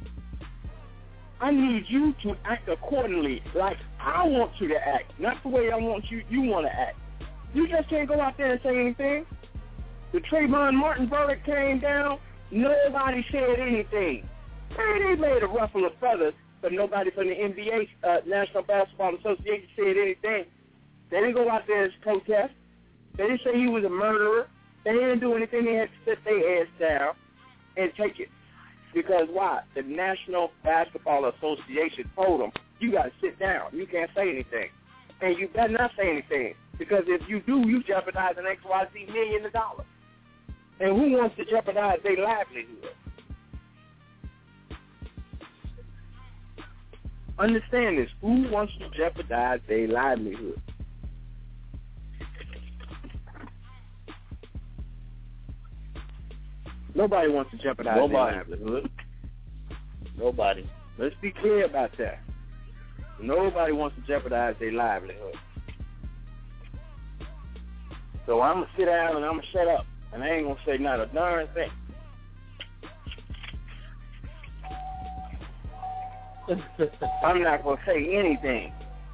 I need you to act accordingly, like I want you to act, not the way I want you you want to act. You just can't go out there and say anything. The Trayvon Martin verdict came down, nobody said anything. Hey, they made a ruffle of feathers, but nobody from the N B A, uh, National Basketball Association, said anything. They didn't go out there and protest. They didn't say he was a murderer. They didn't do anything. They had to sit their ass down and take it. Because why? The National Basketball Association told them, you got to sit down. You can't say anything. And you better not say anything. Because if you do, you jeopardize an X Y Z million of dollars. And who wants to jeopardize their livelihood? Understand this. Who wants to jeopardize their livelihood? Nobody wants to jeopardize Nobody. their livelihood. Nobody. Let's be clear about that. Nobody wants to jeopardize their livelihood. So I'm going to sit down and I'm going to shut up. And I ain't going to say not a darn thing. I'm not going to say anything.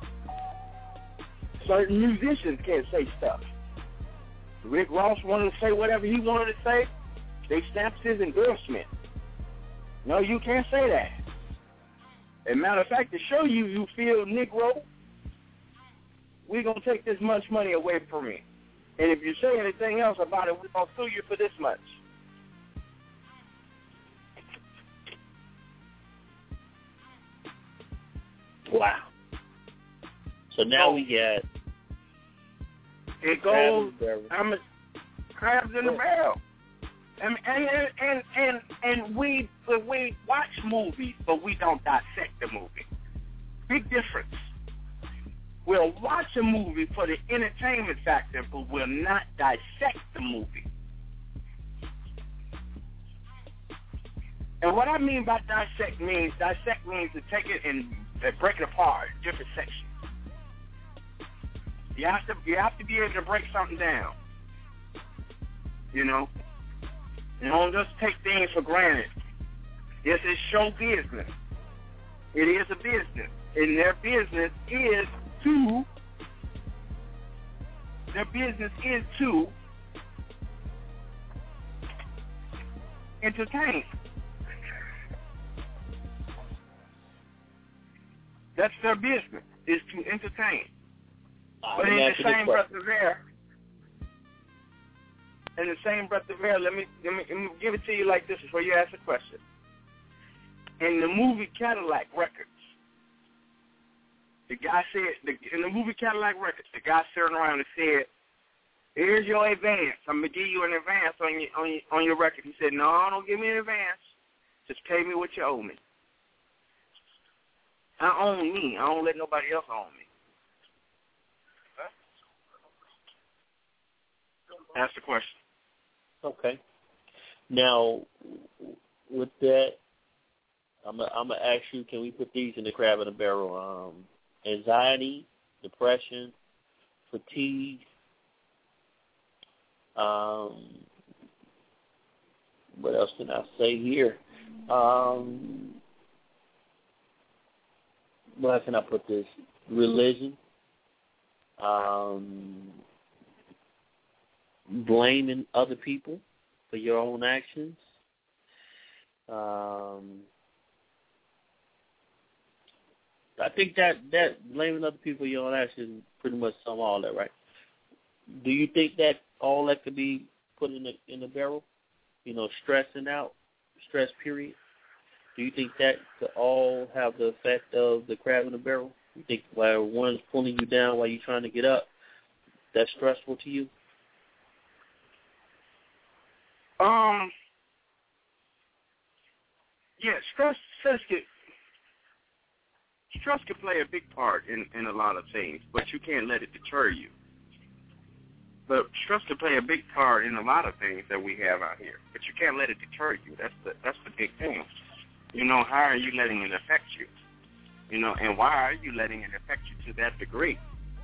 Certain musicians can't say stuff. Rick Ross wanted to say whatever he wanted to say. They snapped his endorsement. No, you can't say that. As a matter of fact, to show you you feel Negro, we're going to take this much money away from you. And if you say anything else about it, we're going to sue you for this much. Wow. So now oh. we got... It goes... I'm a, crabs in the barrel. And and and and and we we watch movies, but we don't dissect the movie. Big difference. We'll watch a movie for the entertainment factor, but we'll not dissect the movie. And what I mean by dissect means dissect means to take it and break it apart, different sections. You have to you have to be able to break something down. You know. You don't just take things for granted. This is show business. It is a business. And their business is to, their business is to entertain. That's their business, is to entertain. Uh, but in the same breath of air, In the same breath of air, let me, let me let me give it to you like this before you ask a question. In the movie Cadillac Records, the guy said, the, in the movie Cadillac Records, the guy sitting around and said, "Here's your advance. I'm gonna give you an advance on your on your, on your record." He said, "No, don't give me an advance. Just pay me what you owe me. I own me. I don't let nobody else own me." Ask the question. Okay. Now, with that, I'm gonna I'm gonna ask you, can we put these in the crab in a barrel? Um, anxiety, depression, fatigue. Um, what else can I say here? Um, where can I put this? Religion. Um, blaming other people for your own actions. Um, I think that, that blaming other people for your own actions pretty much sum all that, right? Do you think that all that could be put in the in the barrel? You know, stressing out, stress period. Do you think that could all have the effect of the crab in the barrel? You think while one's pulling you down while you're trying to get up, that's stressful to you? Um. Yeah, stress, stress could stress could play a big part in, in a lot of things, but you can't let it deter you. But stress could play a big part in a lot of things that we have out here, but you can't let it deter you. That's the that's the big thing. You know, how are you letting it affect you? You know, and why are you letting it affect you to that degree?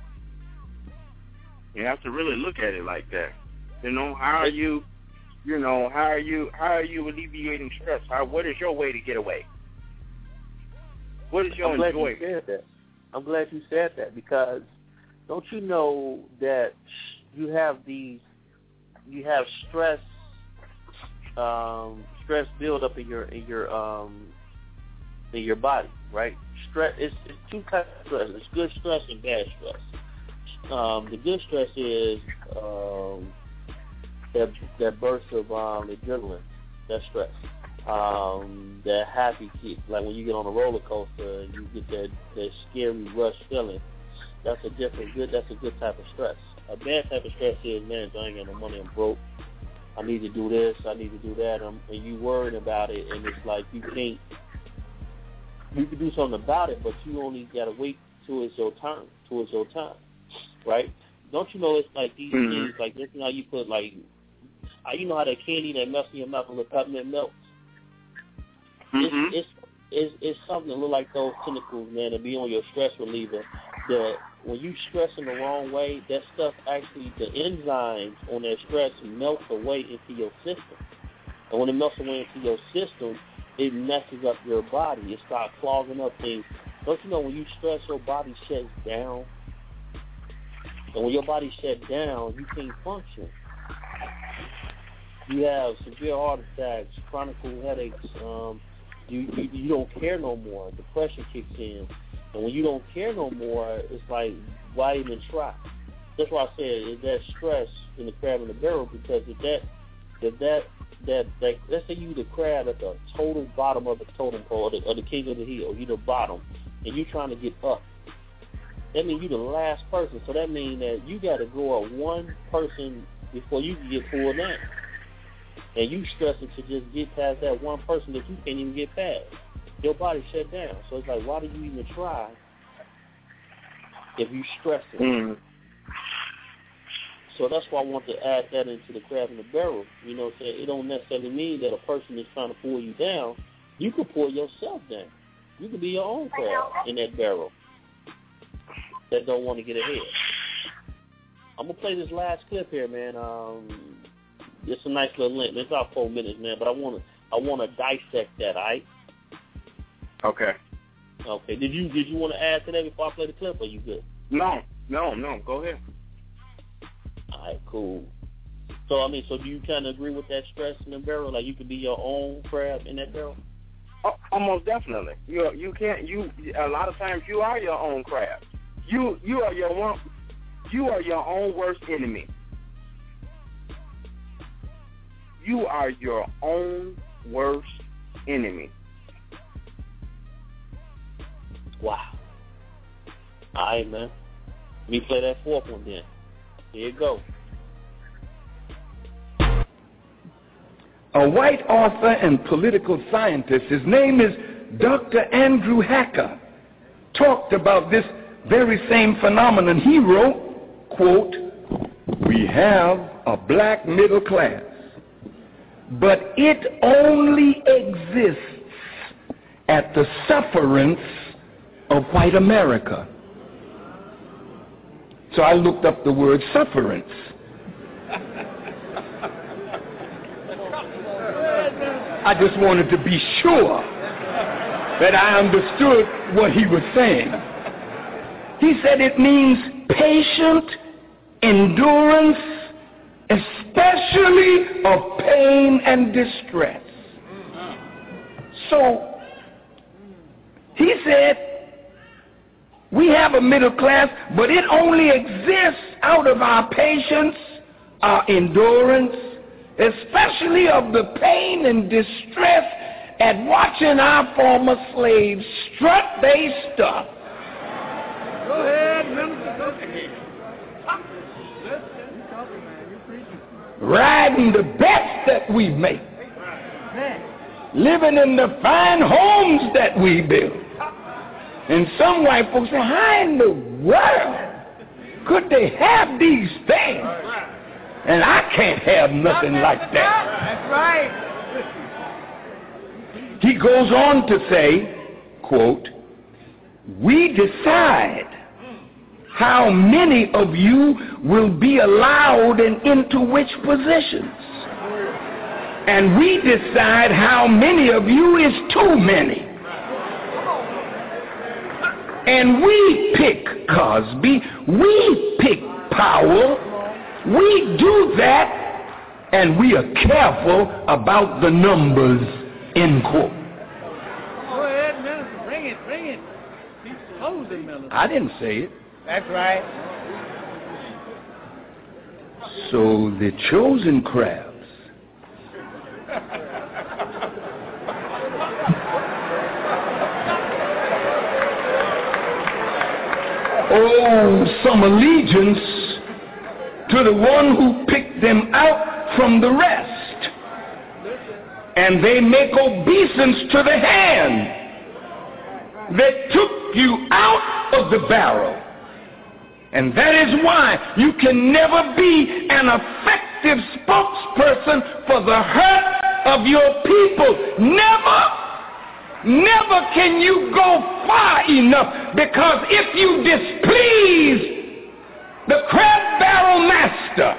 You have to really look at it like that. You know, how are you, you know, how are you, how are you alleviating stress? How, what is your way to get away? What is your I'm glad enjoyment? you said that. I'm glad you said that, because don't you know that you have these, you have stress, um, stress build up in your in your um, in your body, right? Stress. It's, it's two types of stress. It's good stress and bad stress. Um, the good stress is um, that that burst of um, adrenaline, that stress, um, that happy kick, like when you get on a roller coaster and you get that, that scary rush feeling. That's a different good. That's a good type of stress. A bad type of stress is, man, I ain't got no money, I'm broke. I need to do this, I need to do that, um, and you worried about it, and it's like you can't. You can do something about it, but you only gotta wait till it's your turn, till it's your time, right? Don't you know it's like these mm-hmm. things, like this is how you put like, you know how that candy that melts in your mouth when the peppermint melts. Mm-hmm. It's, it's it's it's something that look like those tentacles, man, to be on your stress reliever. That when you stressing the wrong way, that stuff actually, the enzymes on that stress melts away into your system. And when it melts away into your system, it messes up your body. It starts clogging up things. Don't you know when you stress, your body shuts down? And when your body shuts down, you can't function. You have severe heart attacks, chronic headaches. Um, you, you you don't care no more. Depression kicks in. And when you don't care no more, it's like, why even try? That's why I said, is that stress in the crab in the barrel? Because if that, if that, that, that, let's say you the crab at the total bottom of the totem pole, or the, or the king of the hill, you the bottom, and you trying to get up. That means you the last person. So that means that you got to go up one person before you can get pulled down. And you stressing to just get past that one person that you can't even get past. Your body shut down. So it's like, why do you even try if you stressing? Mm. So that's why I want to add that into the crab in the barrel. You know what I'm saying? It don't necessarily mean that a person is trying to pull you down. You could pull yourself down. You could be your own crab in that barrel that don't want to get ahead. I'm going to play this last clip here, man. Um, it's a nice little length. It's about four minutes, man, but I want to I want to dissect that, all right? Okay. Okay. Did you did you want to add to that before I play the clip, or you good? No, no, no. Go ahead. All right, cool. So, I mean, so do you kind of agree with that stress in the barrel? Like, you could be your own crab in that barrel? Oh, almost definitely. You you can't. You a lot of times you are your own crab. You you are your one. You are your own worst enemy. You are your own worst enemy. Wow. All right, man. Let me play that fourth one then. Here you go. A white author and political scientist, his name is Doctor Andrew Hacker, talked about this very same phenomenon. He wrote, quote, "We have a black middle class, but it only exists at the sufferance of white America. So I looked up the word sufferance. I just wanted to be sure that I understood what he was saying. He said it means patient endurance, especially of pain and distress. So he said, we have a middle class, but it only exists out of our patience, our endurance, especially of the pain and distress at watching our former slaves strut their stuff. Go ahead, minister. Go ahead. Riding the best that we make. Living in the fine homes that we build. And some white folks say, how in the world could they have these things? And I can't have nothing like that. That's right. He goes on to say, quote, we decide how many of you will be allowed and into which positions. And we decide how many of you is too many. And we pick Cosby, we pick Powell, we do that, and we are careful about the numbers, end quote. Go ahead, minister, bring it, bring it. He's chosen, minister. I didn't say it. That's right. So the chosen crabs owe some allegiance to the one who picked them out from the rest, and they make obeisance to the hand that took you out of the barrel. And that is why you can never be an effective spokesperson for the hurt of your people. Never, never can you go far enough, because if you displease the crab barrel master,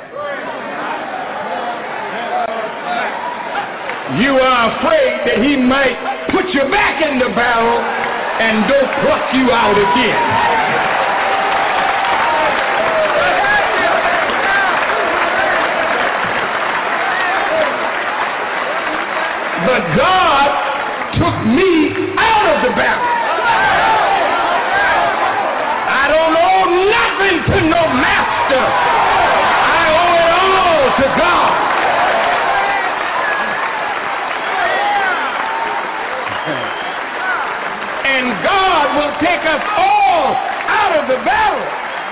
you are afraid that he might put you back in the barrel and don't pluck you out again. But God took me out of the barrel. I don't owe nothing to no master. I owe it all to God. And God will take us all out of the barrel.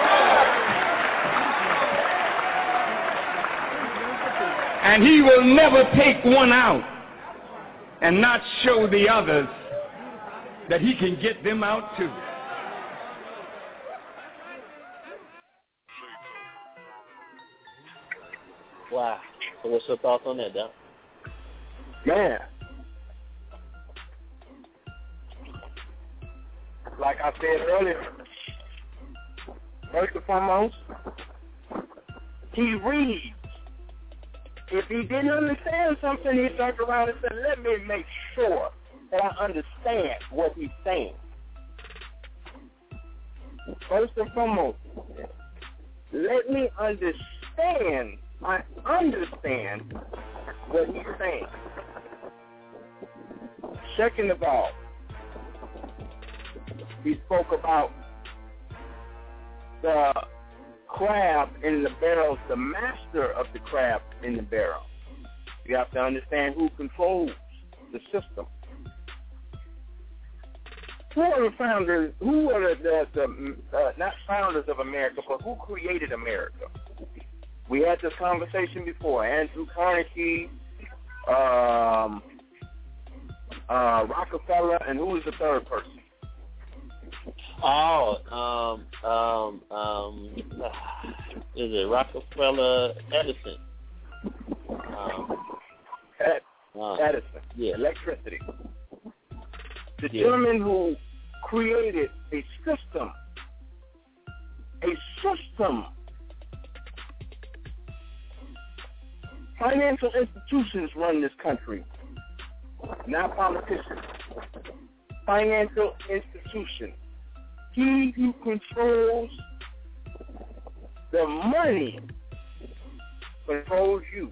And he will never take one out and not show the others that he can get them out too. Wow. So what's your thoughts on that, Doc? Man, like I said earlier, first and foremost, he reads. If he didn't understand something, he turned around and said, let me make sure that I understand what he's saying. First and foremost, let me understand, I understand what he's saying. Second of all, he spoke about the crab in the barrel, the master of the crab in the barrel. You have to understand who controls the system. Who are the founders, who are the, the, the uh, not founders of America, but who created America? We had this conversation before. Andrew Carnegie, um, uh, Rockefeller, and who was the third person? Oh, um, um, um, is it Rockefeller Edison? Um, uh, Edison, yeah. electricity. The Yeah. gentleman who created a system, a system. Financial institutions run this country, not politicians. Financial institutions. He who controls the money controls you.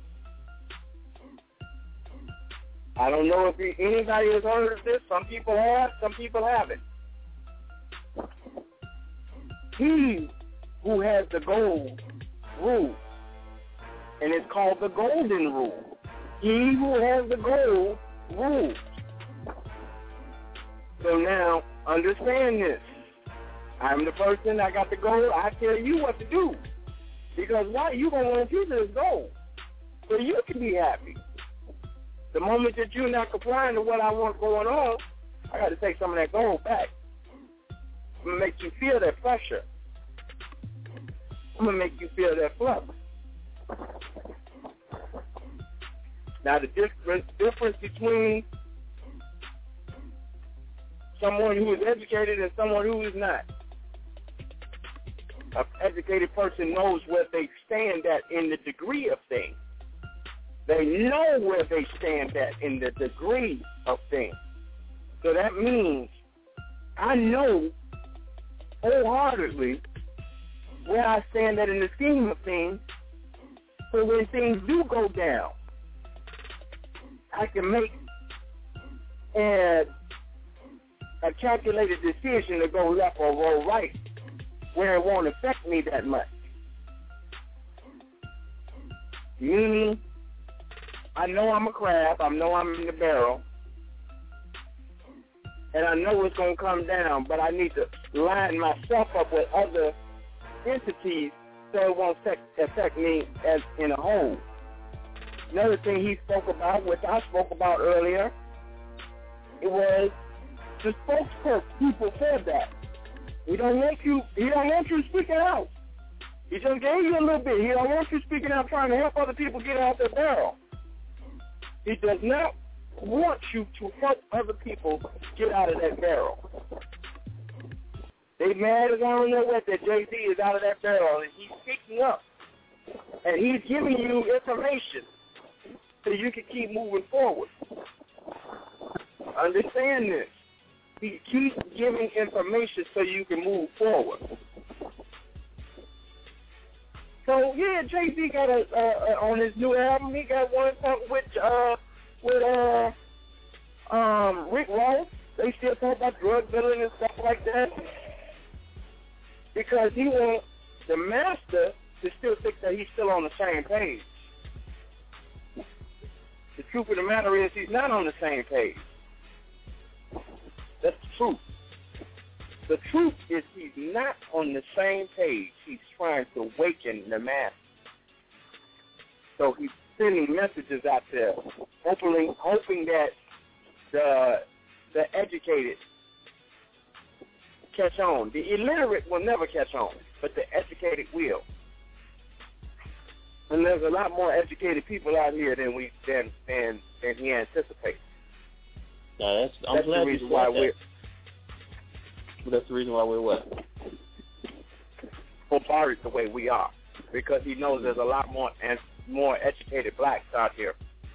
I don't know if anybody has heard of this. Some people have, some people haven't. He who has the gold rules, and it's called the golden rule. He who has the gold rules. So now, understand this. I'm the person, I got the gold, I tell you what to do. Because why? You're going to want to keep this gold so you can be happy. The moment that you're not complying to what I want going on, I got to take some of that gold back. I'm going to make you feel that pressure. I'm going to make you feel that flux. Now, the difference, difference between someone who is educated and someone who is not. An educated person knows where they stand at in the degree of things. They know where they stand at in the degree of things. So that means I know wholeheartedly where I stand at in the scheme of things. So when things do go down, I can make a, a calculated decision to go left or go right where it won't affect me that much. Meaning, I know I'm a crab, I know I'm in the barrel, and I know it's going to come down, but I need to line myself up with other entities so it won't affect, affect me as in a whole. Another thing he spoke about, which I spoke about earlier, it was the spokespeople for that. He don't want you. He don't want you speaking out. He just gave you a little bit. He don't want you speaking out, trying to help other people get out their barrel. He does not want you to help other people get out of that barrel. They mad as I don't know what that Jay-Z is out of that barrel, and he's speaking up, and he's giving you information so you can keep moving forward. Understand this. He keeps giving information so you can move forward. So yeah, Jay-Z got a uh, on his new album. He got one with uh with uh um Rick Ross. They still talk about drug dealing and stuff like that because he wants the master to still think that he's still on the same page. The truth of the matter is he's not on the same page. That's the truth. The truth is he's not on the same page. He's trying to awaken the mass. So he's sending messages out there, hoping, hoping that the the educated catch on. The illiterate will never catch on, but the educated will. And there's a lot more educated people out here than we than than, than he anticipates. No, that's, I'm that's glad the reason why we're. That's the reason why we're what? bombarded the way we are, because he knows there's a lot more and more educated blacks out here.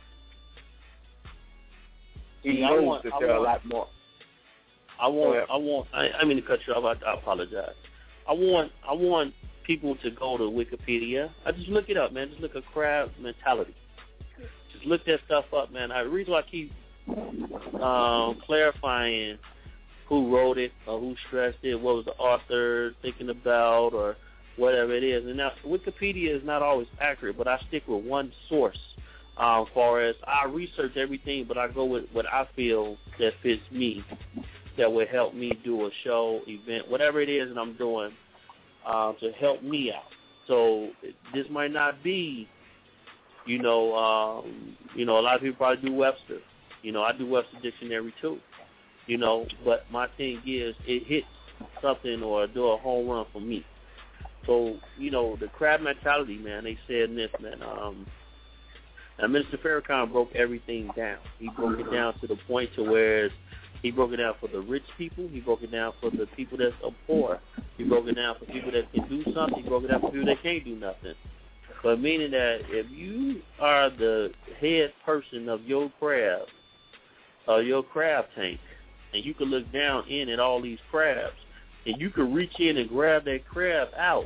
He yeah, knows want, that I there want, are a lot more. I want, I want. I, I mean to cut you off. I, I apologize. I want, I want people to go to Wikipedia. I just look it up, man. Just look at crab mentality. Just look that stuff up, man. I, the reason why I keep um, clarifying who wrote it or who stressed it, what was the author thinking about, or whatever it is. And now Wikipedia is not always accurate, but I stick with one source. Um, as far as I research everything, but I go with what I feel that fits me, that would help me do a show, event, whatever it is that I'm doing uh, to help me out. So this might not be, you know, um, you know, a lot of people probably do Webster. You know, I do Webster Dictionary too. You know, but my thing is it hits something or do a home run for me. So, you know, the crab mentality, man, they said in this, man, um, And Minister Farrakhan broke everything down. He broke it down to the point to where he broke it down for the rich people. He broke it down for the people that's poor. He broke it down for people that can do something. He broke it down for people that can't do nothing. But meaning that if you are the head person of your crab, or your crab tank, and you can look down in at all these crabs, and you can reach in and grab that crab out,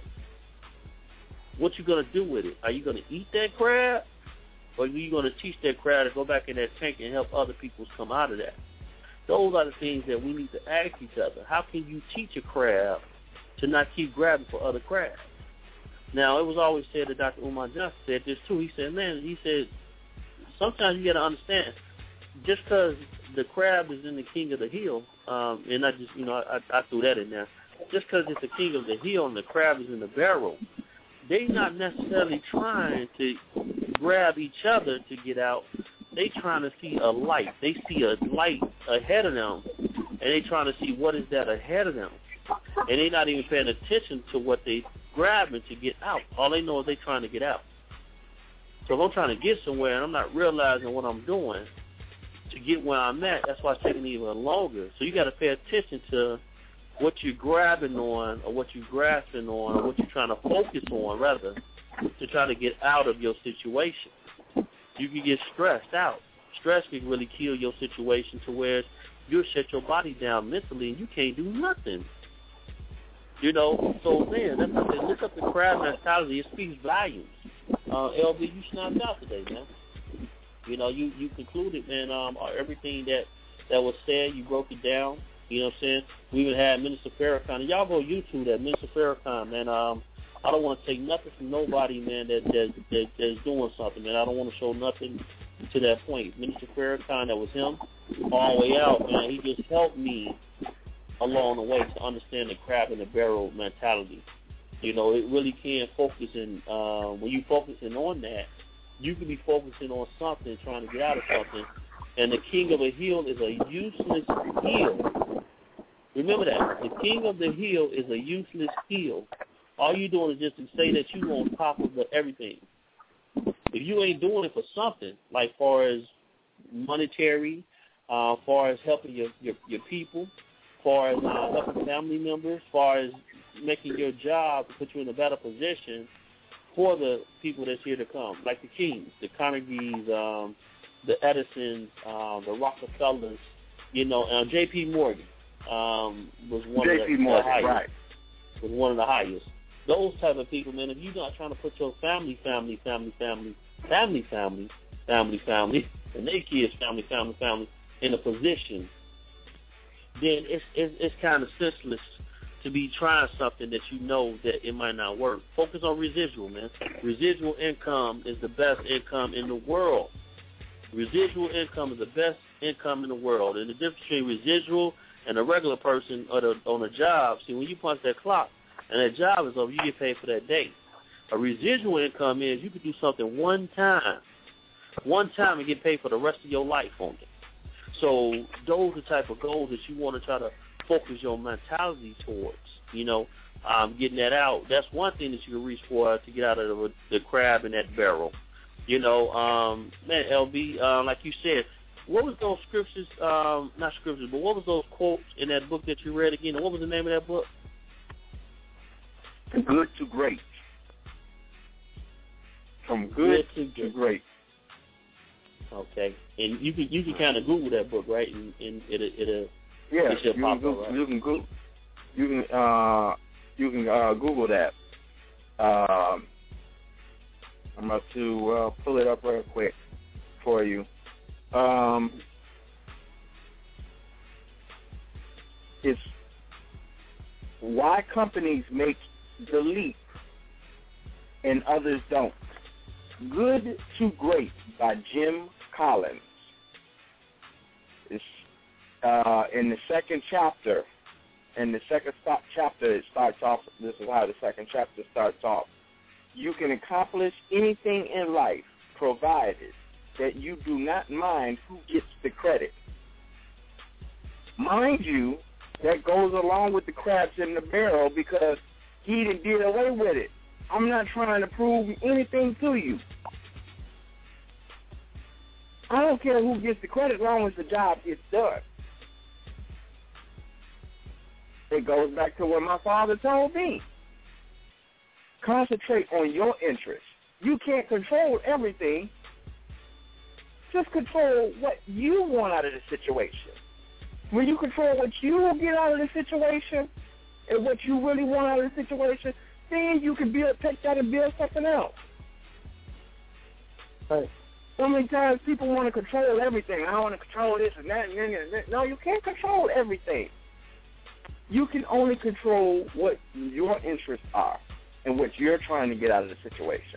what you going to do with it? Are you going to eat that crab? Or are you going to teach that crab to go back in that tank and help other people come out of that? Those are the things that we need to ask each other. How can you teach a crab to not keep grabbing for other crabs? Now, it was always said that Doctor Umar Johnson said this too. He said, man, he said, sometimes you got to understand, just because the crab is in the king of the hill, um, and I just, you know, I, I threw that in there, just because it's the king of the hill and the crab is in the barrel, they not necessarily trying to grab each other to get out. They trying to see a light. They see a light ahead of them, and they trying to see what is that ahead of them. And they not even paying attention to what they grabbing to get out. All they know is they trying to get out. So if I'm trying to get somewhere and I'm not realizing what I'm doing to get where I'm at, that's why it's taking even longer. So you got to pay attention to what you're grabbing on, or what you're grasping on, or what you're trying to focus on, rather, to try to get out of your situation. You can get stressed out. Stress can really kill your situation to where you'll shut your body down mentally and you can't do nothing. You know, so man, that's what I said. Look up the crab mentality. It speaks volumes. Uh, L B, you snapped out today, man. You know, you, you concluded, man, um, everything that, that was said. You broke it down. You know what I'm saying? We even had Minister Farrakhan. And y'all go YouTube that, Minister Farrakhan, man. Um, I don't want to take nothing from nobody, man, that, that, that that's doing something, man. I don't want to show nothing to that point. Minister Farrakhan, that was him, all the way out, man. He just helped me along the way to understand the crab in the barrel mentality. You know, it really can focus in, uh, when you focusing on that, you can be focusing on something, trying to get out of something, and the king of a hill is a useless hill. Remember that. The king of the hill is a useless hill. All you doing is just to say that you on top of the everything. If you ain't doing it for something, like far as monetary, uh, far as helping your, your, your people, far as uh, helping family members, far as making your job to put you in a better position for the people that's here to come, like the Kings, the Carnegies, um, the Edisons, uh, the Rockefellers, you know, uh, J P Morgan um, was one J P of the, Morgan, the highest. Right. Was one of the highest. Those type of people, man, if you're not trying to put your family, family, family, family, family, family, family, family, and their kids, family, family, family, in a position, then it's it's, it's kind of senseless to be trying something that you know that it might not work. Focus on residual, man. Residual income is the best income in the world. Residual income is the best income in the world. And the difference between residual and a regular person or the, on a job, see, when you punch that clock and that job is over, you get paid for that day. A residual income is you can do something one time, one time and get paid for the rest of your life on it. So those are the type of goals that you want to try to focus your mentality towards, you know, um, getting that out. That's one thing that you can reach for to get out of the, the crab in that barrel. You know, um, man, L B, uh, like you said, what was those scriptures, um, not scriptures, but what was those quotes in that book that you read again? And what was the name of that book? Good to Great. From good, good to, to great. Okay, and you can you can kind of Google that book, right? And, and it it yeah, it should you pop can up, Google, right? you can Google you can uh you can uh, Google that. Um, I'm about to uh, pull it up real quick for you. Um, it's why companies make the leap and others don't. Good to Great by Jim Collins. It's uh, in the second chapter. In the second stop chapter, it starts off. This is how the second chapter starts off. You can accomplish anything in life, provided that you do not mind who gets the credit. Mind you, that goes along with the crabs in the barrel because he did away with it. I'm not trying to prove anything to you. I don't care who gets the credit as long as the job gets done. It goes back to what my father told me. Concentrate on your interests. You can't control everything. Just control what you want out of the situation. When you control what you will get out of the situation and what you really want out of the situation, then you can build, take that and build something else. Right. So many times people want to control everything. I want to control this and that and that and that. No, you can't control everything. You can only control what your interests are and what you're trying to get out of the situation.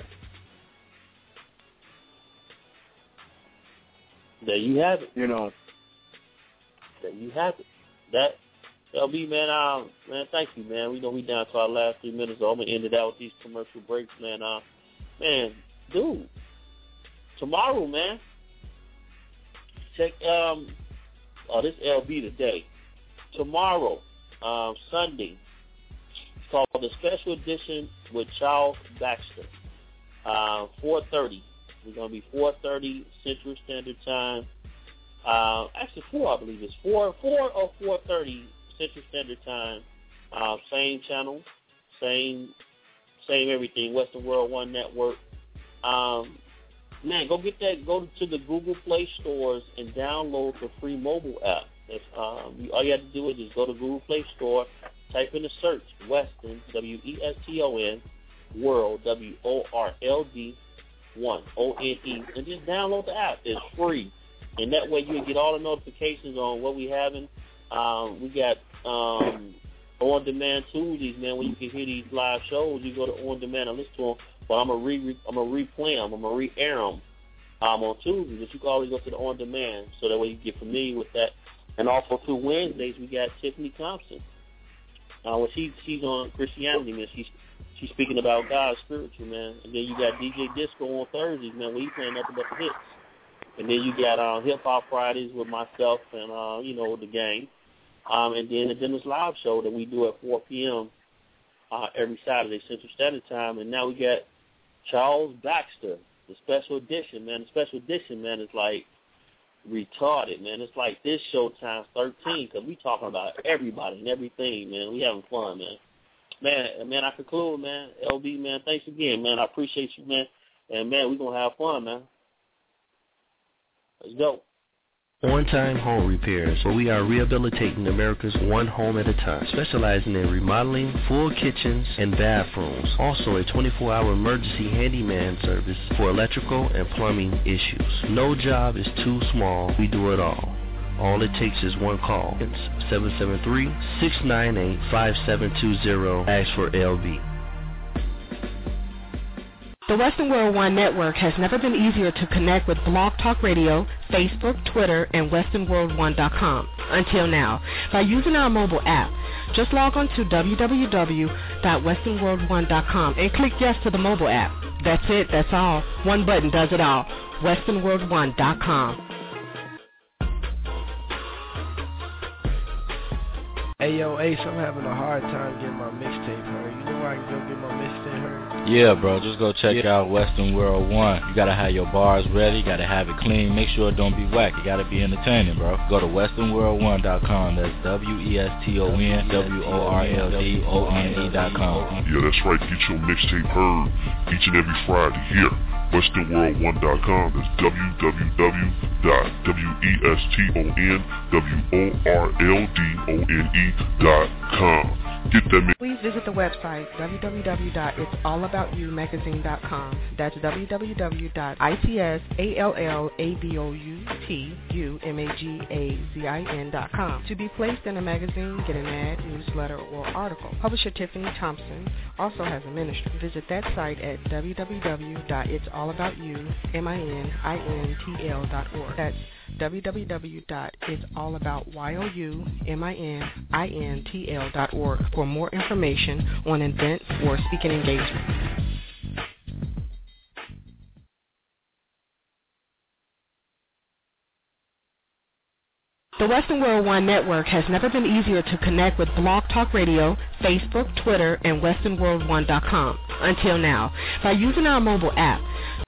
There you have it. You know. There you have it. That L B, man, um, man, thank you, man. We know we down to our last three minutes, so I'm gonna end it out with these commercial breaks, man. Uh, man, dude, tomorrow, man. Check um, oh, this L B today. Tomorrow, um, Sunday. It's called the Special Edition with Charles Baxter. Uh, four thirty. We're gonna be four thirty Central Standard Time. Uh, actually, four, I believe it's four, four or four thirty Central Standard Time. Uh, same channel, same, same everything. Western World One Network. Um, man, go get that. Go to the Google Play stores and download the free mobile app. If, um, you, all you have to do is just go to Google Play Store, type in the search Western W E S T O N World W O R L D one O N E, and just download the app. It's free. And that way you'll get all the notifications on what we having. Um, we got um, on-demand Tuesdays, man, where you can hear these live shows. You go to on-demand and listen to them. But I'm gonna re I'm gonna replay them. I'm gonna re-air them um, on Tuesdays. But you can always go to the on-demand, so that way you can get familiar with that. And also through Wednesdays, we got Tiffany Thompson. Uh, when she she's on Christianity, man, she's she's speaking about God's spiritual, man. And then you got D J Disco on Thursdays, man, where you playing nothing but the hits. And then you got uh, Hip Hop Fridays with myself and, uh, you know, the gang. Um, and then the Dennis Live show that we do at four p.m. Uh, every Saturday, Central Standard Time. And now we got Charles Baxter, the special edition, man. The special edition, man, is like retarded, man. It's like this show times thirteen because we talking about everybody and everything, man. We having fun, man. Man, man, I conclude, man. L B, man, thanks again, man. I appreciate you, man. And, man, we're going to have fun, man. Let's go. On-Time Home Repairs, where we are rehabilitating America's one home at a time, specializing in remodeling full kitchens and bathrooms. Also a twenty-four hour emergency handyman service for electrical and plumbing issues. No job is too small. We do it all. All it takes is one call. It's seven seven three, six nine eight, five seven two zero. Ask for L B. The Western World One Network has never been easier to connect with Blog Talk Radio, Facebook, Twitter, and Western World One dot com until now by using our mobile app. Just log on to w w w dot western world one dot com and click yes to the mobile app. That's it. That's all. One button does it all. Western World One dot com. Hey, yo, Ace, I'm having a hard time getting my mixtape heard. You know where I can go get my mixtape heard? Yeah, bro, just go check yeah. out Western World One. You gotta have your bars ready, you gotta have it clean, make sure it don't be whack, it gotta be entertaining, bro. Go to western world one dot com, that's W E S T O N W O R L D O N E dot com. Yeah, that's right, get your mixtape heard each and every Friday here. western world one dot com, that's w w w dot western world dot com. Get them in. Please visit the website w w w dot its all about you magazine dot com. That's w w w dot its all about you magazine dot com. To be placed in a magazine, get an ad, newsletter, or article. Publisher Tiffany Thompson also has a ministry. Visit that site at w w w dot its all about you magazine dot org. That's w w w dot its all about you magazine dot org for more information on events or speaking engagements. The Western World One Network has never been easier to connect with Blog Talk Radio, Facebook, Twitter, and Western World One dot com until now by using our mobile app.